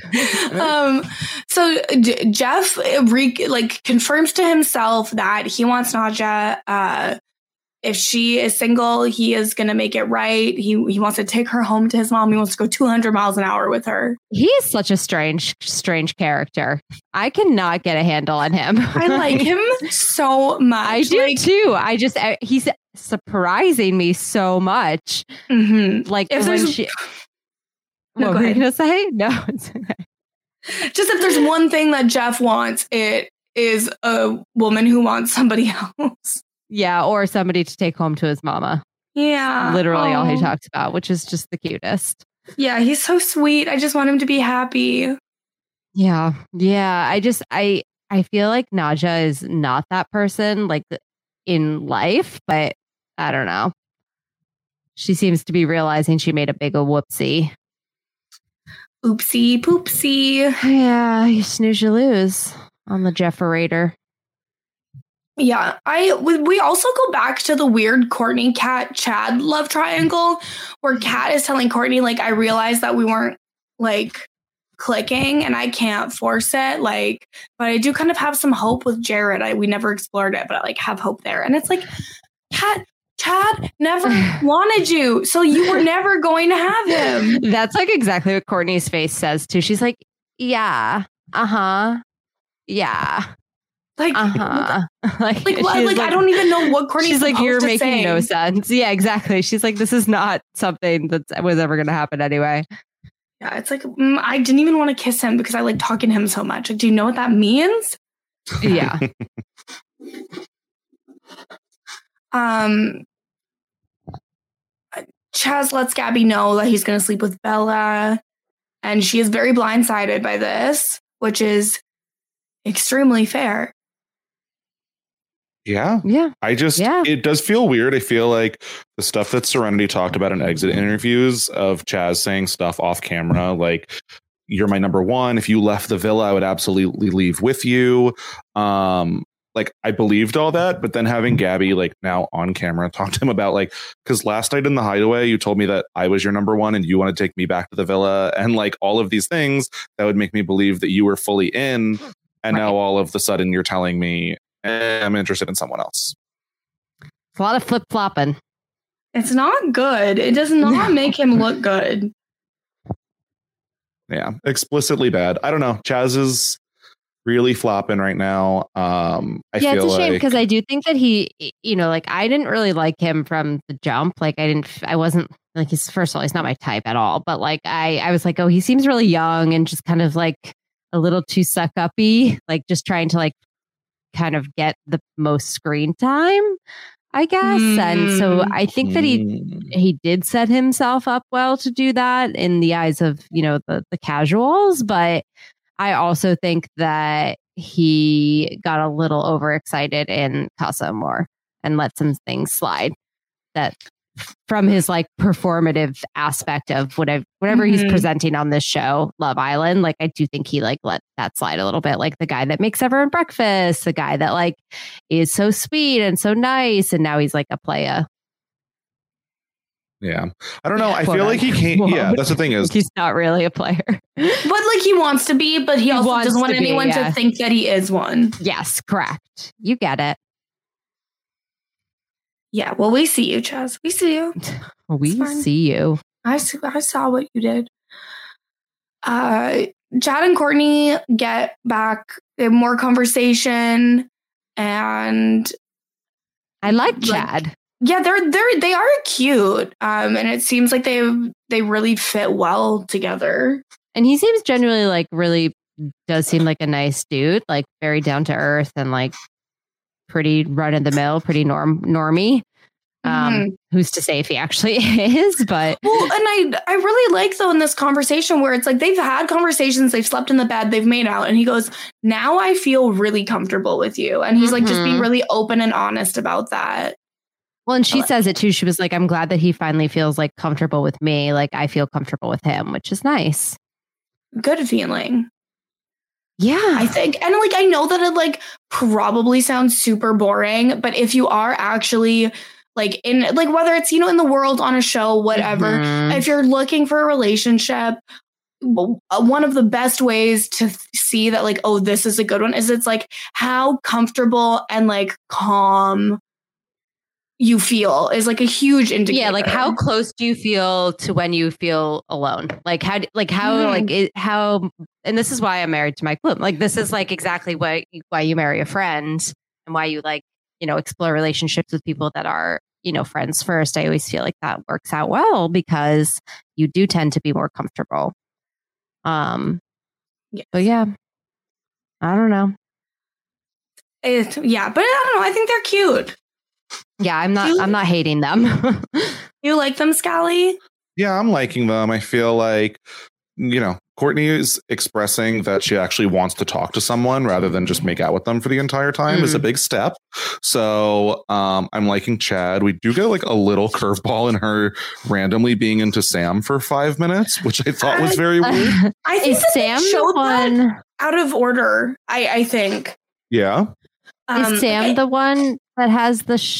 S3: So Jeff confirms to himself that he wants Nadja. If she is single, he is going to make it right. He wants to take her home to his mom. He wants to go 200 miles an hour with her.
S5: He is such a strange character. I cannot get a handle on him.
S3: I like him so much.
S5: I do too. He's surprising me so much.
S3: Mm-hmm.
S5: Like if what were you going to say? No. It's okay.
S3: Just if there's one thing that Jeff wants, it is a woman who wants somebody else.
S5: Yeah, or somebody to take home to his mama.
S3: Yeah.
S5: Literally all he talks about, which is just the cutest.
S3: Yeah, he's so sweet. I just want him to be happy.
S5: Yeah. Yeah. I feel like Nadja is not that person like in life, but I don't know. She seems to be realizing she made a big whoopsie.
S3: Oopsie poopsie.
S5: Yeah, you snooze, you lose on the Jefferator.
S3: Yeah, we also go back to the weird Courtney, Kat, Chad love triangle where Kat is telling Courtney, like, I realized that we weren't like clicking and I can't force it, like, but I do kind of have some hope with Jared. We never explored it, but I like have hope there. And it's like, Kat, Chad never wanted you, so you were never going to have him.
S5: That's like exactly what Courtney's face says too. She's like, yeah, yeah.
S3: Like,
S5: like
S3: I don't even know what Courtney's
S5: she's like, you're making
S3: say.
S5: No sense. Yeah, exactly. She's like, this is not something that was ever going to happen anyway.
S3: Yeah, it's like, I didn't even want to kiss him because I like talking to him so much. Like, do you know what that means?
S5: Yeah.
S3: Chaz lets Gabby know that he's going to sleep with Bella, and she is very blindsided by this, which is extremely fair.
S4: Yeah. It does feel weird. I feel like the stuff that Serenity talked about in exit interviews of Chaz saying stuff off camera, like, you're my number one. If you left the villa, I would absolutely leave with you. Like, I believed all that, but then having Gabby, like, now on camera talk to him about, like, because last night in the hideaway, you told me that I was your number one and you want to take me back to the villa, and like all of these things that would make me believe that you were fully in. And now all of the sudden you're telling me I'm interested in someone else.
S5: It's a lot of flip-flopping.
S3: It's not good. It does not make him look good.
S4: Yeah, explicitly bad. I don't know. Chaz is really flopping right now.
S5: It's a shame because I do think that he, like, I didn't really like him from the jump. Like, I wasn't like, first of all, he's not my type at all. But like, I was like, oh, he seems really young and just kind of like a little too suck-uppy, like just trying to like kind of get the most screen time, I guess. And so I think that he did set himself up well to do that in the eyes of, the casuals. But I also think that he got a little overexcited in Casa Amor and let some things slide that from his like performative aspect of whatever he's presenting on this show, Love Island. Like, I do think he like let that slide a little bit. Like the guy that makes everyone breakfast, the guy that like is so sweet and so nice. And now he's like a playa.
S4: Yeah. I don't know. I feel like he can't. Yeah, that's the thing is
S5: he's not really a player.
S3: But like he wants to be, but he also doesn't want anyone to think that he is one.
S5: Yes, correct. You get it.
S3: Yeah, well, we see you, Chaz. We see you.
S5: We see you.
S3: I saw what you did. Chad and Courtney get back more conversation, and
S5: I like Chad.
S3: Yeah, they are cute, and it seems like they really fit well together.
S5: And he seems genuinely like really does seem like a nice dude, like very down to earth and like pretty run of the mill, pretty normie. Who's to say if he actually is? But
S3: well, and I really like though in this conversation where it's like they've had conversations, they've slept in the bed, they've made out, and he goes, "Now I feel really comfortable with you," and he's like just being really open and honest about that.
S5: Well, and she says it too. She was like, "I'm glad that he finally feels like comfortable with me. Like I feel comfortable with him," which is nice.
S3: Good feeling.
S5: Yeah,
S3: I think. And like, I know that it like probably sounds super boring, but if you are actually like in like, whether it's, in the world, on a show, whatever, if you're looking for a relationship, one of the best ways to see that like, oh, this is a good one is it's like how comfortable and like calm you feel is like a huge indicator.
S5: Yeah, like how close do you feel to when you feel alone? Like how and this is why I'm married to Mike Bloom. Like this is like exactly why you marry a friend and why you like, explore relationships with people that are, friends first. I always feel like that works out well because you do tend to be more comfortable. But yeah, I don't know.
S3: But I don't know. I think they're cute.
S5: Yeah, I'm not hating them.
S3: You like them, Scally?
S4: Yeah, I'm liking them. I feel like, Courtney is expressing that she actually wants to talk to someone rather than just make out with them for the entire time is a big step. So I'm liking Chad. We do get like a little curveball in her randomly being into Sam for 5 minutes, which I thought was very weird.
S3: I think
S5: Sam
S3: showed
S5: one
S3: that out of order. I think.
S4: Yeah.
S5: Is Sam the one that has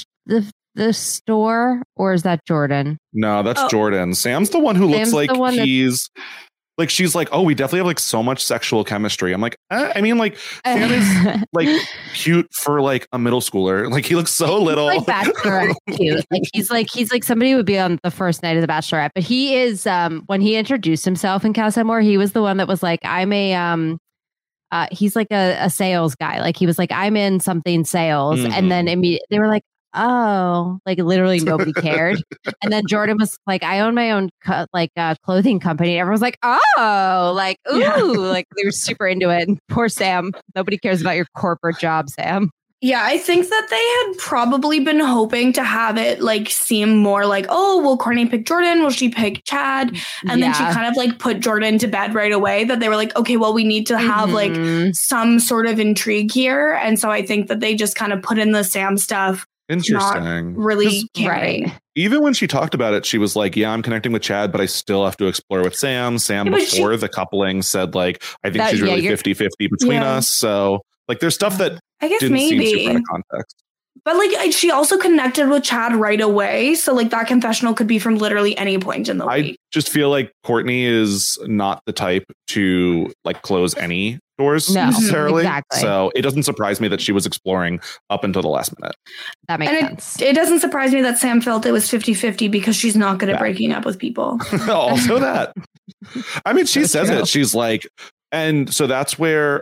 S5: the store, or is that Jordan?
S4: No, that's Jordan. Sam's the one who looks like he's like, she's like, oh, we definitely have like so much sexual chemistry. I'm like, I mean, like, Sam is like cute for like a middle schooler. Like, he looks so little.
S5: Like Bachelorette cute. Like he's like somebody who would be on the first night of the Bachelorette. But he is when he introduced himself in Casa Amor, he was the one that was like, I'm a he's like a sales guy. Like he was like, I'm in something sales, and then they were like, oh, like literally nobody cared. And then Jordan was like, I own my own clothing company. Everyone was like, oh, like, ooh, like they were super into it. And poor Sam, nobody cares about your corporate job, Sam.
S3: Yeah, I think that they had probably been hoping to have it like seem more like, oh, will Courtney pick Jordan? Will she pick Chad? And then she kind of like put Jordan to bed right away, that they were like, okay, well, we need to have like some sort of intrigue here. And so I think that they just kind of put in the Sam stuff.
S4: Interesting.
S3: Not really caring.
S4: Even when she talked about it, she was like, yeah, I'm connecting with Chad, but I still have to explore with Sam. Sam, before the coupling, said like, I think she's really 50-50 between us. So like, there's stuff that
S3: I guess
S4: didn't
S3: maybe
S4: seem super out of context.
S3: But like, she also connected with Chad right away. So like that confessional could be from literally any point in the week.
S4: I just feel like Courtney is not the type to like close any doors necessarily. Exactly. So it doesn't surprise me that she was exploring up until the last minute.
S5: That makes sense.
S3: It doesn't surprise me that Sam felt it was 50-50 because she's not good at breaking up with people.
S4: Also that. I mean, she says it. She's like, and so that's where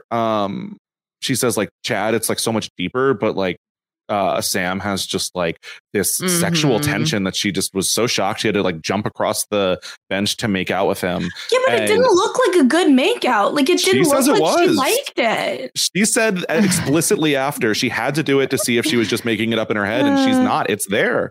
S4: she says like, Chad, it's like so much deeper, but like Sam has just like this sexual tension that she just was so shocked she had to like jump across the bench to make out with him.
S3: Yeah, but it didn't look like a good makeout. Like it didn't look like she liked it.
S4: She said explicitly after she had to do it to see if she was just making it up in her head, and she's not. It's there.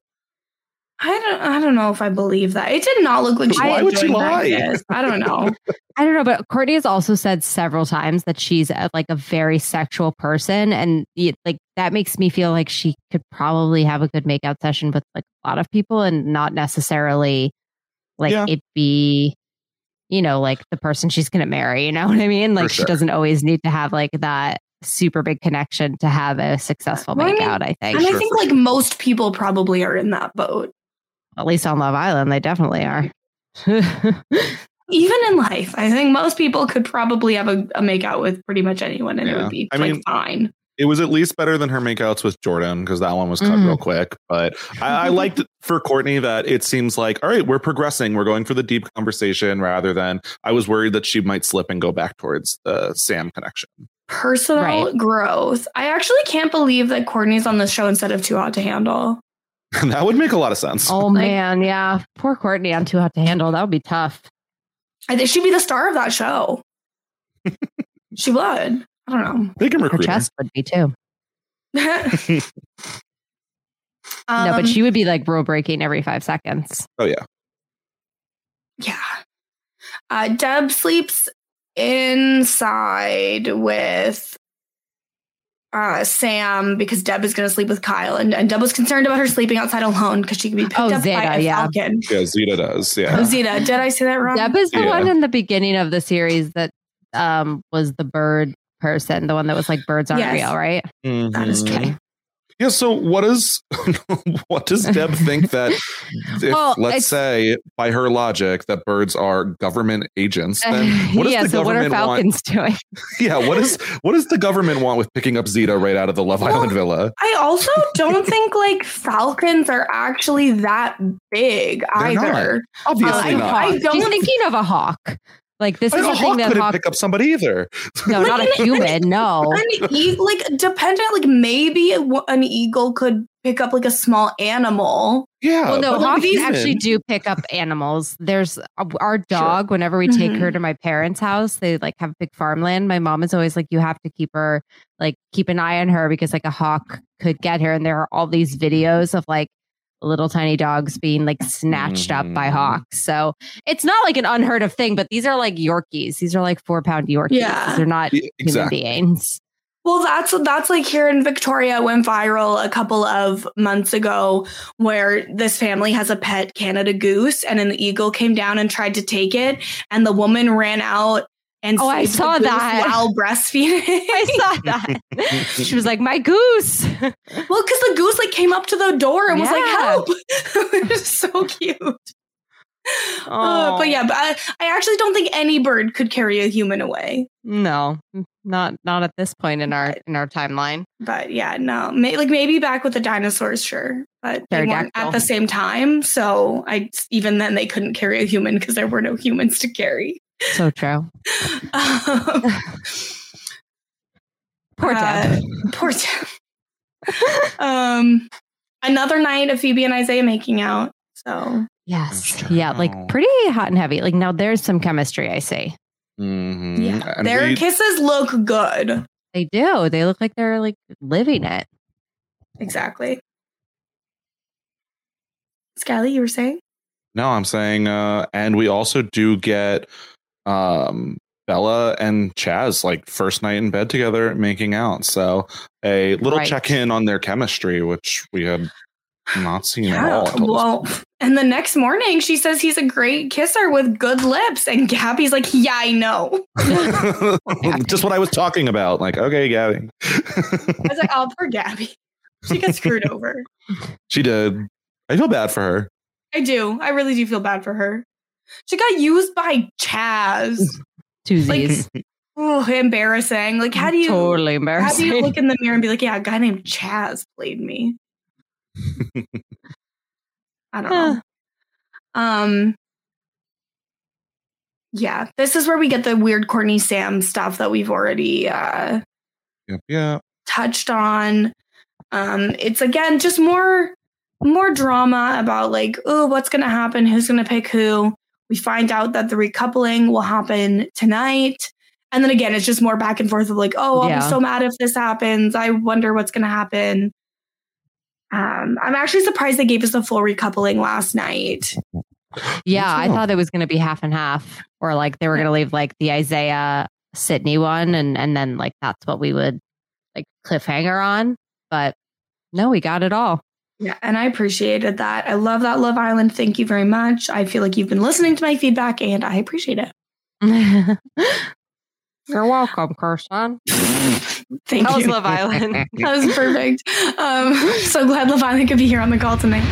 S3: I don't know if I believe that. It did not look like she
S4: Why would she lie?
S3: I don't know.
S5: I don't know, but Courtney has also said several times that she's like a very sexual person, and like that makes me feel like she could probably have a good makeout session with like a lot of people, and not necessarily like it be, you know, like the person she's going to marry. You know what I mean? Like she doesn't always need to have like that super big connection to have a successful makeout. I think,
S3: and I think like most people probably are in that boat.
S5: At least on Love Island, they definitely are.
S3: Even in life, I think most people could probably have a makeout with pretty much anyone, and it would be fine.
S4: It was at least better than her makeouts with Jordan, because that one was cut real quick. But I liked for Courtney that it seems like, all right, we're progressing. We're going for the deep conversation rather than I was worried that she might slip and go back towards the Sam connection.
S3: Personal growth. I actually can't believe that Courtney's on this show instead of Too Hot to Handle.
S4: That would make a lot of sense.
S5: Oh, man. Yeah. Poor Courtney on Too Hot to Handle. That would be tough.
S3: I think she'd be the star of that show. She would. I don't know.
S4: They can recruit
S5: her. Chest would be too. No, but she would be like rule breaking every 5 seconds.
S4: Oh, yeah.
S3: Yeah. Deb sleeps inside with Sam because Deb is going to sleep with Kyle, and Deb was concerned about her sleeping outside alone because she could be picked up
S5: Zeta,
S3: by a falcon.
S4: Yeah, Zeta does. Yeah.
S3: Oh, Zeta. Did I say that wrong?
S5: Deb is the one in the beginning of the series that was the bird person, the one that was like birds aren't real, right?
S3: That is true.
S4: Yeah, so what does Deb think that if, let's say, by her logic, that birds are government agents, then what does the government
S5: what are falcons doing?
S4: Yeah, what does the government want with picking up Zeta right out of the Love Island villa?
S3: I also don't think like falcons are actually that big either.
S4: Not. Obviously not.
S5: She's thinking of a hawk. Like this is a thing that
S4: couldn't pick up somebody either.
S5: No, not a human. No,
S3: like dependent. Like maybe an eagle could pick up like a small animal.
S4: Yeah.
S5: Well, no, hawks actually do pick up animals. There's our dog. Sure. Whenever we take her to my parents' house, they like have big farmland. My mom is always like, you have to keep keep an eye on her because like a hawk could get her. And there are all these videos of like little tiny dogs being like snatched up by hawks. So it's not like an unheard of thing, but these are like Yorkies. These are like 4-pound Yorkies.
S3: Yeah.
S5: They're not human beings.
S3: Well, that's like here in Victoria went viral a couple of months ago where this family has a pet Canada goose and an eagle came down and tried to take it. And the woman ran out and
S5: I saw that
S3: while breastfeeding.
S5: I saw that. She was like, my goose.
S3: Well, because the goose like came up to the door and was like, help. It was so cute. But I actually don't think any bird could carry a human away.
S5: No, not at this point in our timeline.
S3: But yeah, no, maybe back with the dinosaurs, sure, but they weren't at the same time. So even then they couldn't carry a human because there were no humans to carry.
S5: So true. Poor Deb.
S3: Poor Deb. Another night of Phoebe and Isaiah making out. So
S5: yes, yeah, like pretty hot and heavy. Like now there's some chemistry, I see.
S4: Mm-hmm.
S3: Yeah, their kisses look good.
S5: They do. They look like they're like living it.
S3: Exactly. Scally, you were saying?
S4: No, I'm saying, and we also do get Bella and Chaz like first night in bed together making out. So a little check-in on their chemistry, which we had not seen at all.
S3: Well, and the next morning she says he's a great kisser with good lips. And Gabby's like, yeah, I know.
S4: Just what I was talking about. Like, okay, Gabby.
S3: I was like, oh, poor Gabby. She got screwed over.
S4: She did. I feel bad for her.
S3: I do. I really do feel bad for her. She got used by Chaz.
S5: Twosies.
S3: Like, embarrassing. Like, how do you
S5: totally embarrassing?
S3: How do you look in the mirror and be like, yeah, a guy named Chaz played me? I don't know. Yeah, this is where we get the weird Courtney Sam stuff that we've already touched on. It's again just more drama about like, oh, what's gonna happen? Who's gonna pick who? We find out that the recoupling will happen tonight. And then again, it's just more back and forth of like, oh, I'll be so mad if this happens. I wonder what's gonna happen. I'm actually surprised they gave us the full recoupling last night.
S5: Yeah, I thought it was going to be half and half, or like they were going to leave like the Isaiah Sydney one, and then like that's what we would like cliffhanger on. But no, we got it all.
S3: Yeah, and I appreciated that. I love that, Love Island. Thank you very much. I feel like you've been listening to my feedback, and I appreciate it.
S5: You're welcome, Kirsten.
S3: Thank you.
S5: That was Love Island.
S3: That was perfect. So glad Love Island could be here on the call tonight.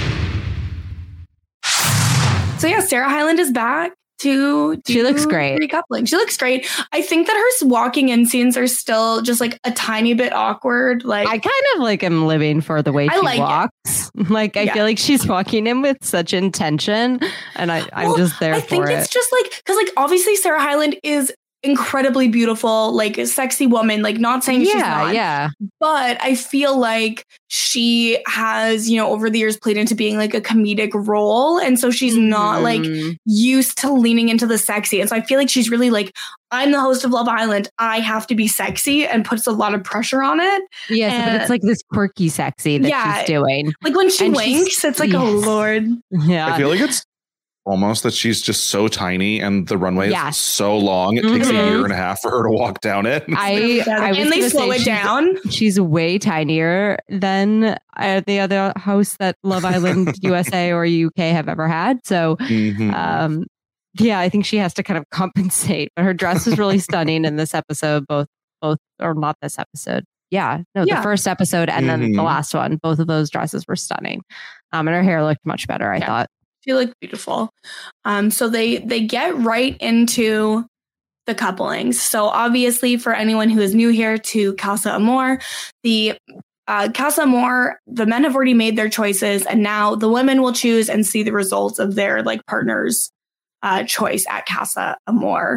S3: So yeah, Sarah Hyland is back to
S5: she looks great.
S3: Recoupling. She looks great. I think that her walking in scenes are still just like a tiny bit awkward. Like
S5: I kind of like am living for the way she walks. Like I feel like she's walking in with such intention, and I'm just there for it. I think
S3: it's just like because like obviously Sarah Hyland is incredibly beautiful, like a sexy woman, like not saying she's not, but I feel like she has, you know, over the years played into being like a comedic role. And so she's not like used to leaning into the sexy. And so I feel like she's really like, I'm the host of Love Island. I have to be sexy, and puts a lot of pressure on it.
S5: Yes, but it's like this quirky sexy that she's doing.
S3: Like when she winks, it's like, oh Lord.
S4: Yeah. I feel like it's almost that she's just so tiny and the runway is so long. It takes a year and a half for her to walk down it.
S3: And they slow it down.
S5: She's way tinier than the other hosts that Love Island USA or UK have ever had. So, yeah, I think she has to kind of compensate. But her dress is really stunning in this episode, both or not this episode. The first episode and then the last one. Both of those dresses were stunning. And her hair looked much better, I thought.
S3: She looked beautiful. So they get right into the couplings. So obviously for anyone who is new here to Casa Amor, the Casa Amor, the men have already made their choices, and now the women will choose and see the results of their like partner's choice at Casa Amor.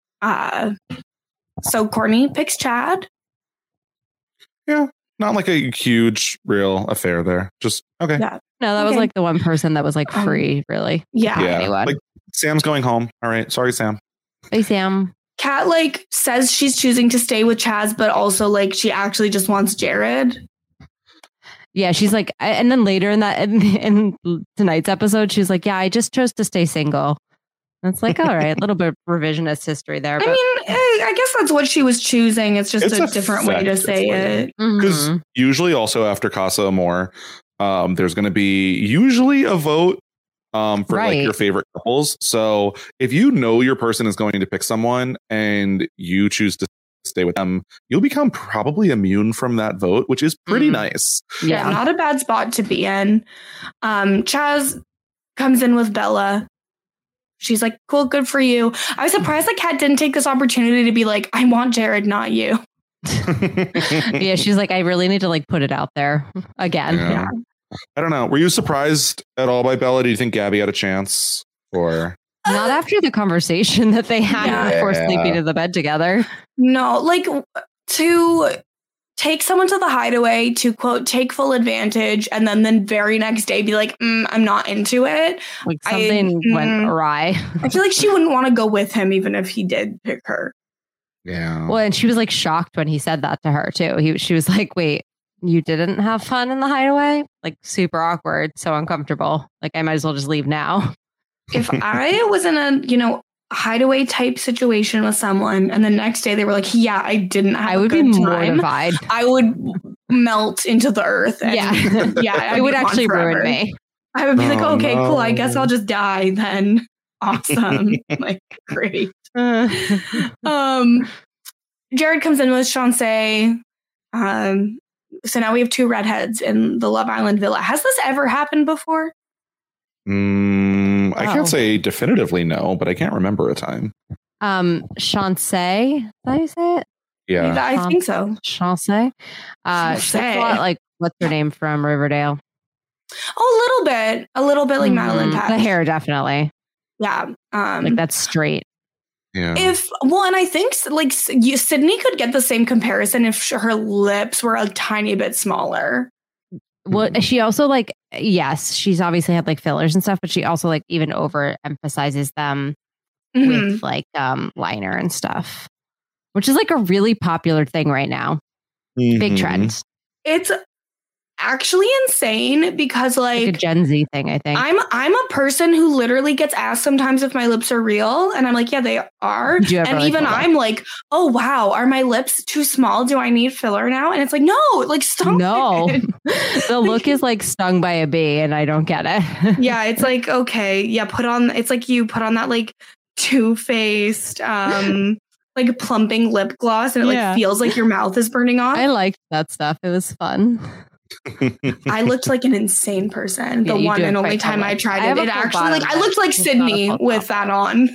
S3: So Courtney picks Chad.
S4: Yeah. Not like a huge real affair there. Just okay.
S3: Yeah.
S5: No, that was like the one person that was like free, really.
S3: Yeah.
S5: Anyone.
S4: Like Sam's going home. All right. Sorry, Sam.
S5: Hey, Sam.
S3: Kat like says she's choosing to stay with Chaz, but also like she actually just wants Jared.
S5: Yeah, she's like, and then later in tonight's episode, she's like, yeah, I just chose to stay single. And it's like, all right, a little bit of revisionist history there. But,
S3: I mean, I guess that's what she was choosing. It's just a different way to say it.
S4: Because usually also after Casa Amor, there's going to be usually a vote for like your favorite couples. So if you know your person is going to pick someone and you choose to stay with them, you'll become probably immune from that vote, which is pretty nice.
S3: Yeah, not a bad spot to be in. Chaz comes in with Bella. She's like, cool, good for you. I was surprised that Kat didn't take this opportunity to be like, I want Jared, not you.
S5: Yeah, she's like, I really need to like put it out there again.
S4: Yeah. I don't know. Were you surprised at all by Bella? Do you think Gabby had a chance? Or
S5: not after the conversation that they had before sleeping in the bed together?
S3: No, like to take someone to the hideaway to quote take full advantage and then very next day be like, I'm not into it.
S5: Like something went awry.
S3: I feel like she wouldn't want to go with him even if he did pick her.
S4: Yeah.
S5: Well, and she was like shocked when he said that to her too. She was like, wait, you didn't have fun in the hideaway? Like super awkward, so uncomfortable. Like I might as well just leave now.
S3: If I was in a, hideaway type situation with someone and the next day they were like, yeah, I didn't have a good time,
S5: mortified.
S3: I would melt into the earth. And,
S5: it would actually ruin me.
S3: I would be like, okay, cool. I guess I'll just die then. Awesome. Like, great. Jared comes in with Shawnce. So now we have two redheads in the Love Island villa. Has this ever happened before?
S4: I can't say definitively no, but I can't remember a time.
S5: Shawnce, is that how you say it?
S4: Yeah,
S3: I think so.
S5: Shawnce. It's a lot like, what's her name from Riverdale?
S3: Oh, a little bit like Madeline Patch.
S5: The hair, definitely.
S3: Yeah,
S5: like that's straight.
S4: Yeah.
S3: And I think like Sydney could get the same comparison if her lips were a tiny bit smaller.
S5: Well, she also like, yes, she's obviously had like fillers and stuff, but she also like even overemphasizes them with like liner and stuff, which is like a really popular thing right now. Big trend.
S3: It's actually insane because like
S5: a Gen Z thing, I think.
S3: I'm a person who literally gets asked sometimes if my lips are real, and I'm like, yeah, they are. And even I'm like, oh wow, are my lips too small? Do I need filler now? And it's like, no, like stop.
S5: No, the look is like stung by a bee, and I don't get it.
S3: Yeah, it's like, okay, yeah, it's like you put on that like Too Faced like plumping lip gloss, and it like feels like your mouth is burning off.
S5: I liked that stuff. It was fun.
S3: I looked like an insane person. The one and only time I tried it actually like I looked like Sydney with that on.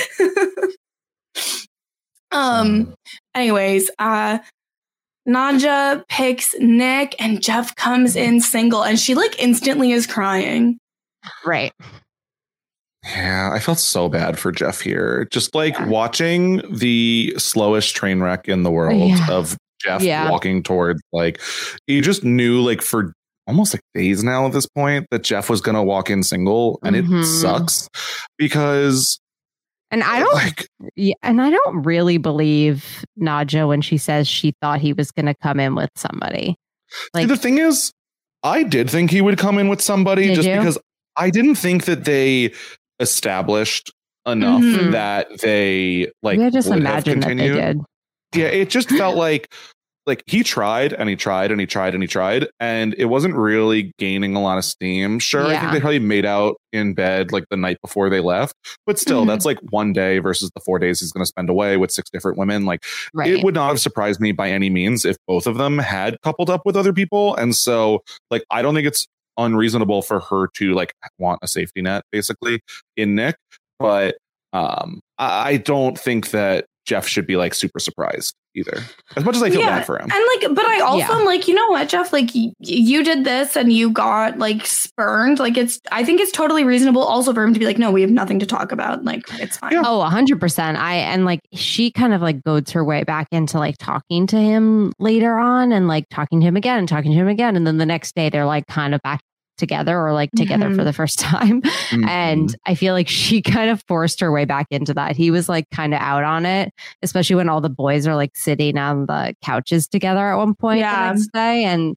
S3: Anyways, Nadja picks Nick and Jeff comes in single and she like instantly is crying.
S5: Right.
S4: Yeah, I felt so bad for Jeff here. Just like watching the slowest train wreck in the world of Jeff walking towards, like, you just knew like for almost like days now at this point that Jeff was going to walk in single, and it sucks because
S5: and I don't really believe Nadja when she says she thought he was going to come in with somebody. Like,
S4: see, the thing is, I did think he would come in with somebody because I didn't think that they established enough that they like
S5: I just imagine that they did.
S4: Yeah, it just felt like he tried and he tried and he tried and he tried, and it wasn't really gaining a lot of steam. Sure, I think they probably made out in bed like the night before they left, but still, that's like one day versus the 4 days he's going to spend away with 6 different women. Like, it would not have surprised me by any means if both of them had coupled up with other people, and so like I don't think it's unreasonable for her to like want a safety net basically in Nick, but I don't think that Jeff should be like super surprised either, as much as I feel bad for him.
S3: And like, but I also am like, you know what, Jeff, like you did this and you got like spurned. Like I think it's totally reasonable also for him to be like, no, we have nothing to talk about. Like, it's fine.
S5: Yeah. Oh, 100%. And like, she kind of like goads her way back into like talking to him later on and like talking to him again and talking to him again. And then the next day they're like kind of back together or like together for the first time. And I feel like she kind of forced her way back into that. He was like kind of out on it, especially when all the boys are like sitting on the couches together at one point the next day. And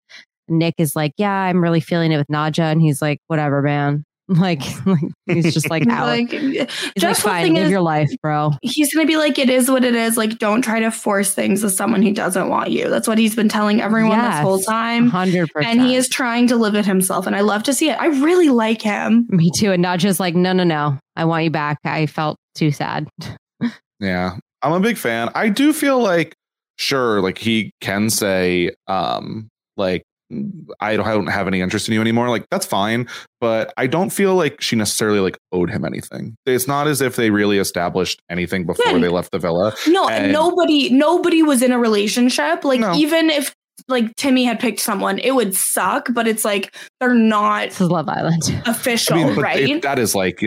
S5: Nick is like, yeah, I'm really feeling it with Nadja. And he's like, whatever, man. Like he's just like out. He's like, fine, live your life, bro.
S3: He's gonna be like, it is what it is. Like, don't try to force things with someone who doesn't want you. That's what he's been telling everyone this whole time.
S5: 100%.
S3: And he is trying to live it himself. And I love to see it. I really like him.
S5: Me too. And Nadja's like, no. I want you back. I felt too sad.
S4: Yeah, I'm a big fan. I do feel like, sure, like he can say, like, I don't have any interest in you anymore. Like, that's fine. But I don't feel like she necessarily like owed him anything. It's not as if they really established anything before they left the villa.
S3: No, and nobody was in a relationship. Like, even if like Timmy had picked someone, it would suck. But it's like, they're not
S5: this is Love Island
S3: official, right?
S4: That is like,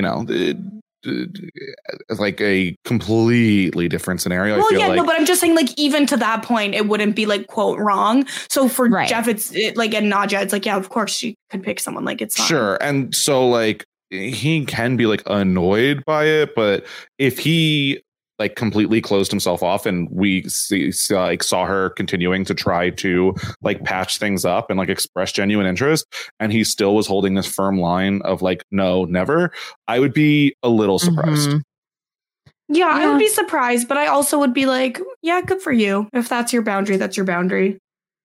S4: like a completely different scenario.
S3: Well, no, but I'm just saying, like, even to that point, it wouldn't be like quote wrong. So for Jeff, it's like, and Nadja, it's like, yeah, of course she could pick someone. Like, it's fine.
S4: Sure. And so like he can be like annoyed by it, but if he like completely closed himself off and we saw her continuing to try to like patch things up and like express genuine interest, and he still was holding this firm line of like, no, never, I would be a little surprised.
S3: Yeah, I would be surprised, but I also would be like, yeah, good for you. If that's your boundary, that's your boundary.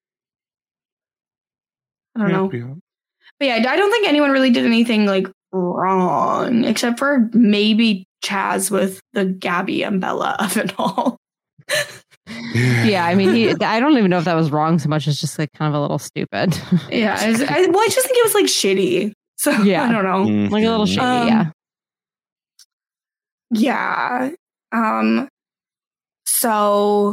S3: I don't know. But yeah, I don't think anyone really did anything like wrong, except for maybe Chaz with the Gabby and Bella of it all.
S5: Yeah, I mean, I don't even know if that was wrong so much as just like kind of a little stupid.
S3: Yeah, I just think it was like shitty. So yeah, I don't know,
S5: like a little shitty.
S3: Yeah. So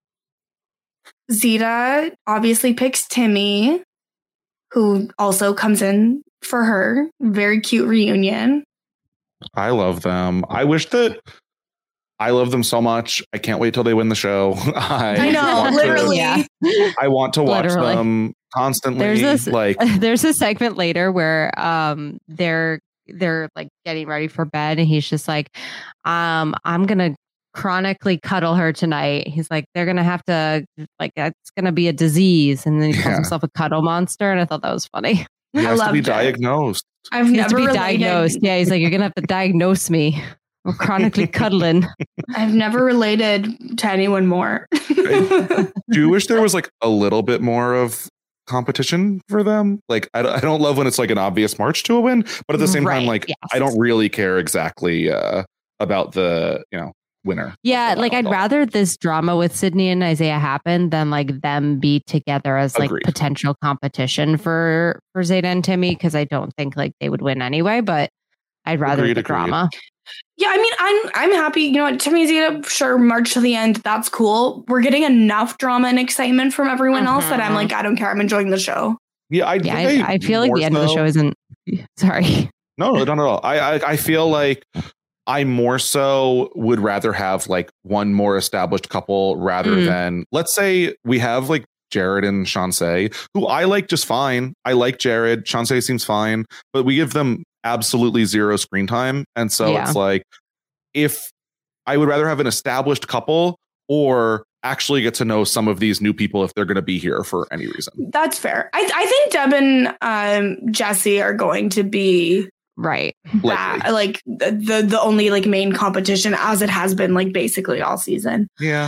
S3: Zeta obviously picks Timmy, who also comes in for her. Very cute reunion.
S4: I love them. I wish that I love them so much. I can't wait till they win the show.
S3: I know, literally.
S4: I want to watch them constantly.
S5: There's a segment later where they're like getting ready for bed, and he's just like, I'm gonna chronically cuddle her tonight. He's like, they're gonna have to, like, it's gonna be a disease, and then he calls himself a cuddle monster, and I thought that was funny.
S4: He has to be diagnosed.
S3: I've never related.
S5: Diagnosed. Yeah, he's like, you're gonna have to diagnose me. I'm chronically cuddling.
S3: I've never related to anyone more.
S4: I do wish there was like a little bit more of competition for them. Like, I don't love when it's like an obvious march to a win, but at the same time, like, I don't really care exactly about the winner.
S5: Yeah, like I'd rather this drama with Sydney and Isaiah happen than like them be together as like potential competition for Zeta and Timmy, because I don't think like they would win anyway, but I'd rather the drama.
S3: Yeah, I mean, I'm happy. You know what? Timmy and Zeta, sure, march to the end. That's cool. We're getting enough drama and excitement from everyone else that I'm like, I don't care. I'm enjoying the show.
S4: Yeah,
S5: I feel like the end of the show isn't. Sorry.
S4: No, not at all. I feel like I more so would rather have like one more established couple rather than, let's say we have like Jared and Shawnce, who I like just fine. I like Jared. Shawnce seems fine, but we give them absolutely zero screen time. And so it's like, if I would rather have an established couple or actually get to know some of these new people if they're going to be here for any reason.
S3: That's fair. I think Deb and Jesse are going to be
S5: right.
S3: Like the only like main competition, as it has been like basically all season.
S4: Yeah.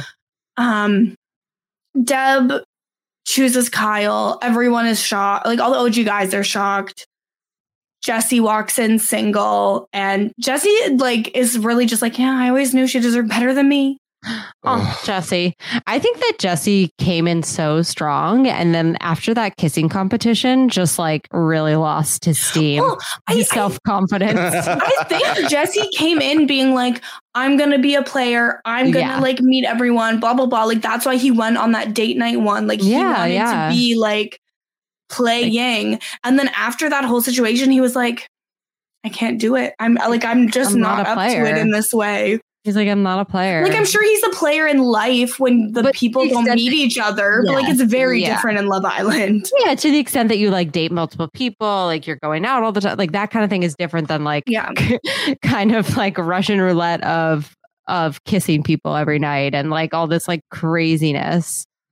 S3: Deb chooses Kyle. Everyone is shocked. Like all the OG guys are shocked. Jesse walks in single, and Jesse like is really just like, yeah, I always knew she deserved better than me.
S5: Oh, Jesse. I think that Jesse came in so strong, and then after that kissing competition, just like really lost his steam, his self-confidence.
S3: I think Jesse came in being like, I'm going to be a player. I'm going to like meet everyone, blah, blah, blah. Like, that's why he went on that date night one. Like, he wanted to be like playing. And then after that whole situation, he was like, I can't do it. I'm just not up to it in this way.
S5: He's like, I'm not a player.
S3: Like, I'm sure he's a player in life when the people don't meet each other. But like, it's very different in Love Island.
S5: Yeah, to the extent that you like date multiple people, like you're going out all the time, like that kind of thing is different than like kind of like Russian roulette of kissing people every night and like all this like craziness.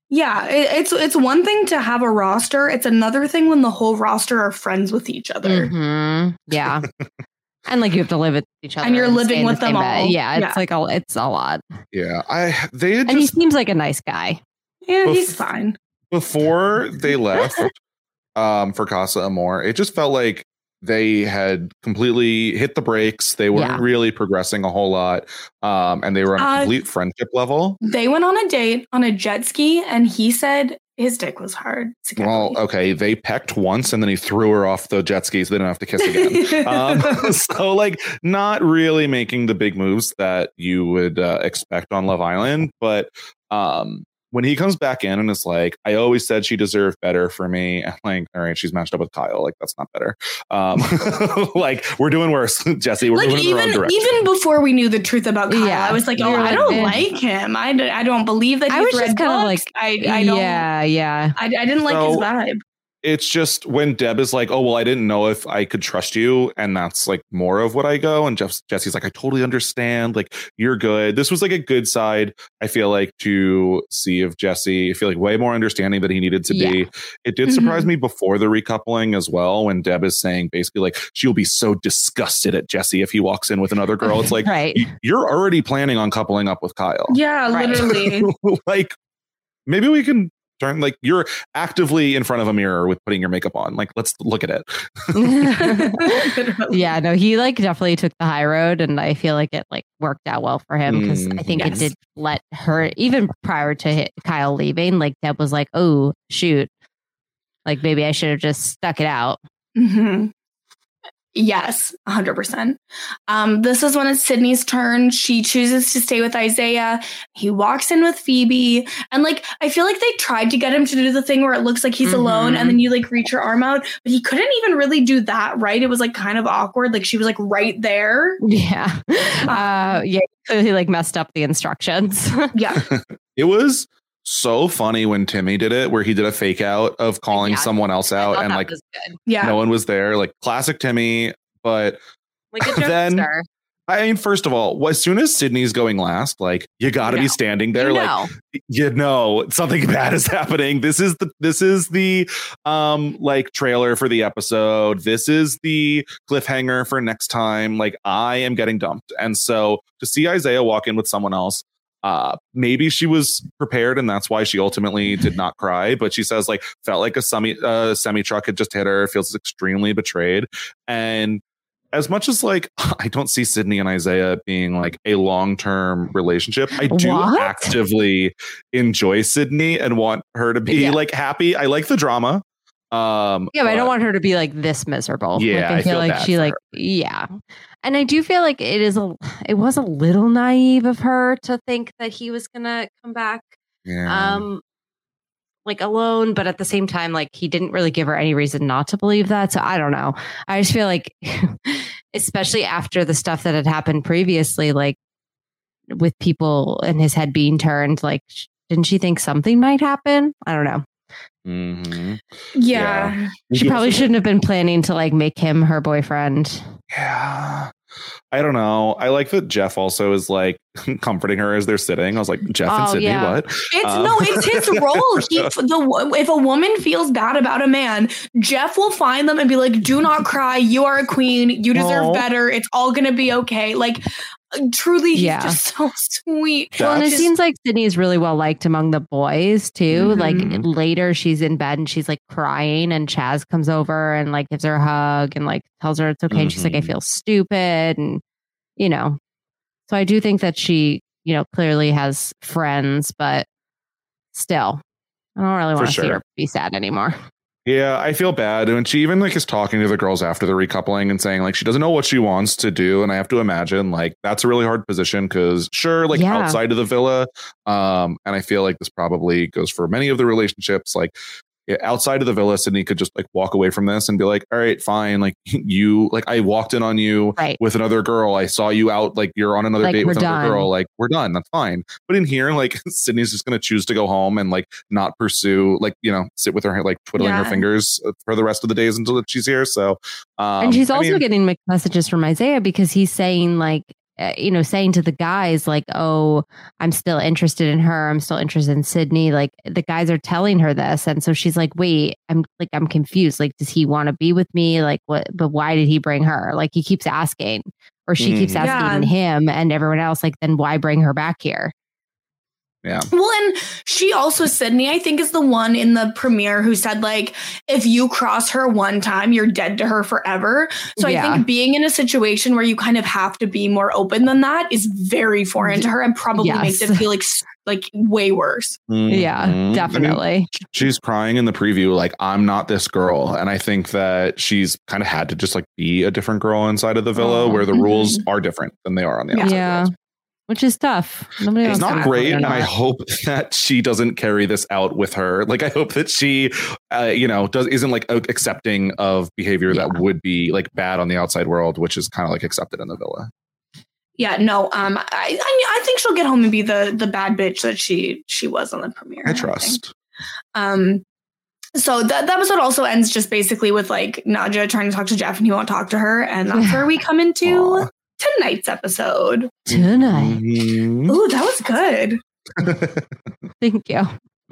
S3: Yeah, it's one thing to have a roster. It's another thing when the whole roster are friends with each other.
S5: Mm-hmm. Yeah. And like you have to live with each other.
S3: And you're living with them all.
S5: Yeah, it's like it's a lot.
S4: Yeah.
S5: And he seems like a nice guy.
S3: Yeah, he's fine.
S4: Before they left for Casa Amor, it just felt like they had completely hit the brakes. They weren't really progressing a whole lot. And they were on a complete friendship level.
S3: They went on a date on a jet ski and he said his dick was hard.
S4: Well, okay. They pecked once and then he threw her off the jet skis. So they didn't have to kiss again. So like not really making the big moves that you would expect on Love Island. But when he comes back in and is like, I always said she deserved better for me. I'm like, all right, she's matched up with Kyle. Like, that's not better. Like, we're doing worse, Jesse. We're
S3: like,
S4: moving in the wrong direction.
S3: Even before we knew the truth about Kyle, I was like, I don't like him. I don't believe that he's read books. I don't.
S5: Yeah.
S3: I didn't like his vibe.
S4: It's just when Deb is like, oh, well, I didn't know if I could trust you. And that's like more of what I go. And Jesse's like, I totally understand. Like, you're good. This was like a good side, I feel like, to see of Jesse. I feel like way more understanding than he needed to be. It did surprise me before the recoupling as well, when Deb is saying basically like, she'll be so disgusted at Jesse if he walks in with another girl. It's like, you're already planning on coupling up with Kyle.
S3: Yeah, literally.
S4: Like, maybe we can turn, like, you're actively in front of a mirror with putting your makeup on. Like, let's look at it.
S5: Yeah, no, he like definitely took the high road, and I feel like it like worked out well for him because I think it did let her, even prior to Kyle leaving, like Deb was like, oh shoot, like maybe I should have just stuck it out.
S3: Yes, 100%. This is when it's Sydney's turn. She chooses to stay with Isaiah. He walks in with Phoebe. And like, I feel like they tried to get him to do the thing where it looks like he's alone and then you like reach your arm out, but he couldn't even really do that, right? It was like kind of awkward. Like she was like right there.
S5: Yeah. Yeah, clearly like messed up the instructions.
S3: Yeah.
S4: It was so funny when Timmy did it, where he did a fake out of calling someone else out and like no one was there. Like classic Timmy. But
S5: like a joke star.
S4: I mean, first of all, as soon as Sydney's going last, like you got to be standing there, like something bad is happening. This is the like trailer for the episode. This is the cliffhanger for next time. Like I am getting dumped, and so to see Isaiah walk in with someone else. Maybe she was prepared and that's why she ultimately did not cry, but she says like felt like a semi truck had just hit her, feels extremely betrayed. And as much as like I don't see Sydney and Isaiah being like a long-term relationship, I do actively enjoy Sydney and want her to be like happy. I like the drama.
S5: But I don't want her to be like this miserable.
S4: Yeah,
S5: like, I feel like she like and I do feel like it was a little naive of her to think that he was gonna come back like alone, but at the same time like he didn't really give her any reason not to believe that. So I don't know, I just feel like especially after the stuff that had happened previously, like with people and his head being turned, like didn't she think something might happen? I don't know.
S3: Yeah.
S5: She probably shouldn't have been planning to like make him her boyfriend.
S4: Yeah. I don't know. I like that Jeff also is like comforting her as they're sitting. I was like, Jeff and Sydney, what?
S3: It's his role. If a woman feels bad about a man, Jeff will find them and be like, do not cry. You are a queen. You deserve better. It's all going to be okay. Like, truly, he's just so sweet.
S5: Well, and it seems like Sydney is really well liked among the boys too. Like later she's in bed and she's like crying and Chaz comes over and like gives her a hug and like tells her it's okay. And she's like, I feel stupid. And, you know, so I do think that she, you know, clearly has friends, but still, I don't really want to see her be sad anymore.
S4: Yeah, I feel bad. And she even like is talking to the girls after the recoupling and saying like she doesn't know what she wants to do. And I have to imagine like that's a really hard position because outside of the villa. And I feel like this probably goes for many of the relationships. Like outside of the villa, Sydney could just like walk away from this and be like, all right, fine. Like you, like I walked in on you with another girl. I saw you out, like you're on another date with another girl. Like we're done. That's fine. But in here, like Sydney's just going to choose to go home and like not pursue, like, you know, sit with her, like twiddling her fingers for the rest of the days until she's here. So,
S5: and she's also getting mixed messages from Isaiah because he's saying like, saying to the guys like, oh, I'm still interested in her. I'm still interested in Sydney. Like the guys are telling her this. And so she's like, wait, I'm confused. Like, does he want to be with me? Like what, but why did he bring her? Like he keeps asking, or she keeps asking him and everyone else, like, then why bring her back here?
S4: Yeah.
S3: Well, and she also, Sydney, I think, is the one in the premiere who said, like, if you cross her one time, you're dead to her forever. So I think being in a situation where you kind of have to be more open than that is very foreign to her and probably makes it feel like way worse.
S5: Yeah, definitely.
S4: I mean, she's crying in the preview, like, I'm not this girl. And I think that she's kind of had to just like be a different girl inside of the villa where the rules are different than they are on the outside.
S5: Yeah. Which is tough.
S4: It's not great, and I hope that she doesn't carry this out with her. Like, I hope that she, isn't like accepting of behavior that would be like bad on the outside world, which is kind of like accepted in the villa.
S3: Yeah, no. I think she'll get home and be the bad bitch that she was on the premiere.
S4: I trust.
S3: So that episode also ends just basically with like Nadja trying to talk to Jeff, and he won't talk to her, and that's where we come into tonight's episode.
S5: Tonight.
S3: Ooh, that was good.
S5: Thank you.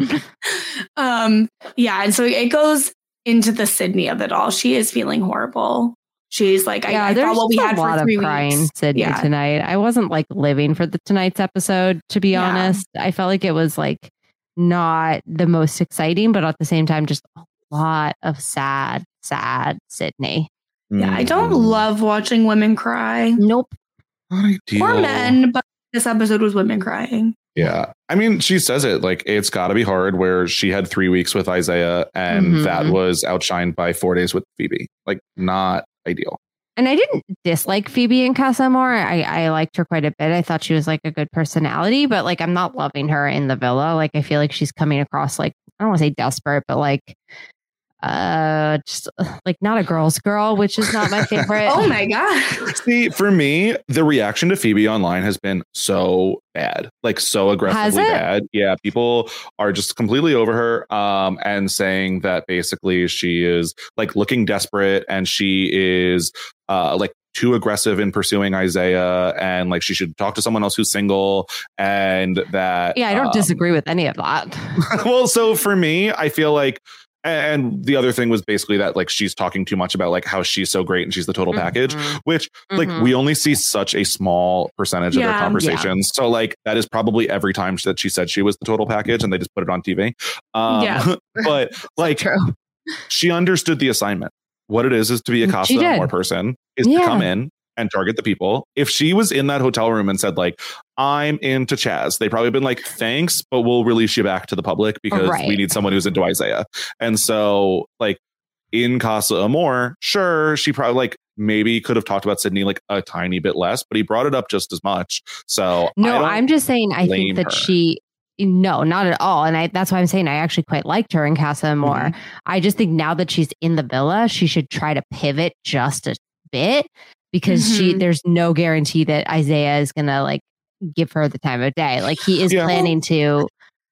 S3: And so it goes into the Sydney of it all. She is feeling horrible. She's like, I thought what we had for 3 weeks.
S5: Crying Sydney tonight. I wasn't like living for tonight's episode, to be honest. I felt like it was like not the most exciting, but at the same time, just a lot of sad Sydney.
S3: Yeah, I don't love watching women cry.
S5: Nope.
S3: Or men, but this episode was women crying.
S4: Yeah. I mean, she says it like it's got to be hard where she had 3 weeks with Isaiah and that was outshined by 4 days with Phoebe. Like, not ideal.
S5: And I didn't dislike Phoebe in Casa Amor. I liked her quite a bit. I thought she was like a good personality, but like I'm not loving her in the villa. Like I feel like she's coming across like, I don't want to say desperate, but like just like not a girl's girl, which is not my favorite.
S3: Oh my god.
S4: See, for me, the reaction to Phoebe online has been so bad, like so aggressively bad. Yeah, people are just completely over her and saying that basically she is like looking desperate and she is like too aggressive in pursuing Isaiah, and like she should talk to someone else who's single, and that
S5: I don't disagree with any of that.
S4: Well, so for me, I feel like, and the other thing was basically that like she's talking too much about like how she's so great and she's the total package, which like we only see such a small percentage of their conversations. So like that is probably every time that she said she was the total package and they just put it on TV. But like she understood the assignment. What it is to be a Casa Amor person is to come in and target the people. If she was in that hotel room and said like, I'm into Chaz, they probably been like, thanks, but we'll release you back to the public because we need someone who's into Isaiah. And so like in Casa Amor, sure, she probably like maybe could have talked about Sydney like a tiny bit less, but he brought it up just as much. So
S5: no, I'm just saying, I think that no, not at all. And that's why I'm saying I actually quite liked her in Casa Amor. I just think now that she's in the villa, she should try to pivot just a bit, because there's no guarantee that Isaiah is gonna like give her the time of day. Like he is planning to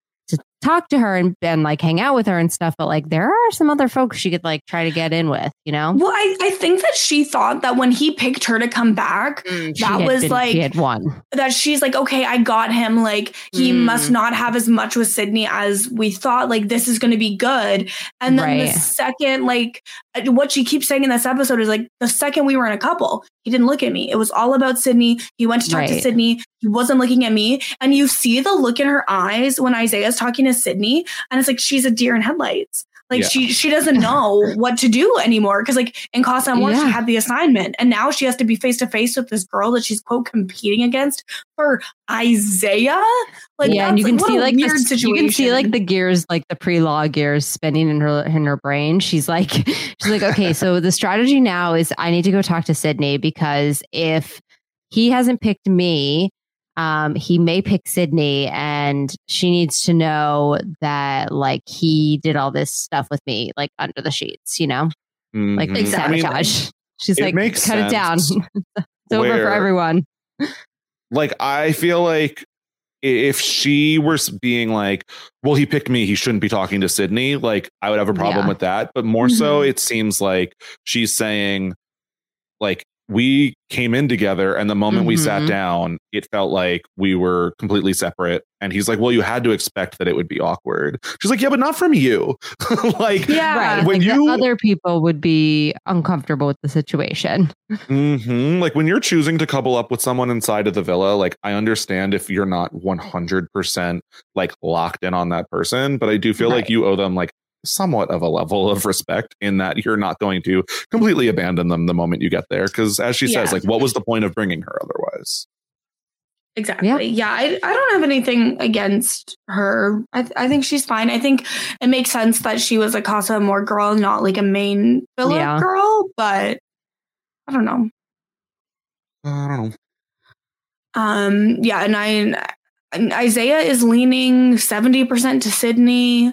S5: talk to her and like hang out with her and stuff, but like there are some other folks she could like try to get in with, you know?
S3: Well, I think that she thought that when he picked her to come back, that was like she had won. That she's like, okay, I got him. Like he must not have as much with Sydney as we thought. Like this is going to be good. And then the second, like what she keeps saying in this episode is like the second we were in a couple, he didn't look at me. It was all about Sydney. He went to talk to Sydney. He wasn't looking at me. And you see the look in her eyes when Isaiah's talking to Sydney, and it's like she's a deer in headlights. Like she doesn't know what to do anymore, because like in Casa Amor she had the assignment, and now she has to be face to face with this girl that she's quote competing against for Isaiah. Like
S5: and you can see like weird situation. You can see like the gears, like the pre-law gears spinning in her brain. She's like okay, so the strategy now is I need to go talk to Sydney, because if he hasn't picked me, he may pick Sydney, and she needs to know that like he did all this stuff with me, like under the sheets, you know, like sabotage. I mean, she's like, cut it down. It's over for everyone.
S4: Like, I feel like if she were being like, well, he picked me, he shouldn't be talking to Sydney, like I would have a problem with that. But more so, it seems like she's saying like, we came in together, and the moment we sat down, it felt like we were completely separate. And he's like, well, you had to expect that it would be awkward. She's like, yeah, but not from you. Like,
S5: right.
S4: When
S5: like other people would be uncomfortable with the situation.
S4: Like when you're choosing to couple up with someone inside of the villa, like I understand if you're not 100% like locked in on that person, but I do feel like you owe them like somewhat of a level of respect in that you're not going to completely abandon them the moment you get there. Because as she says, like, what was the point of bringing her otherwise?
S3: Exactly. Yeah, I don't have anything against her. I think she's fine. I think it makes sense that she was a Casa Amor girl, not like a main villa girl, but I don't know. And Isaiah is leaning 70% to Sydney.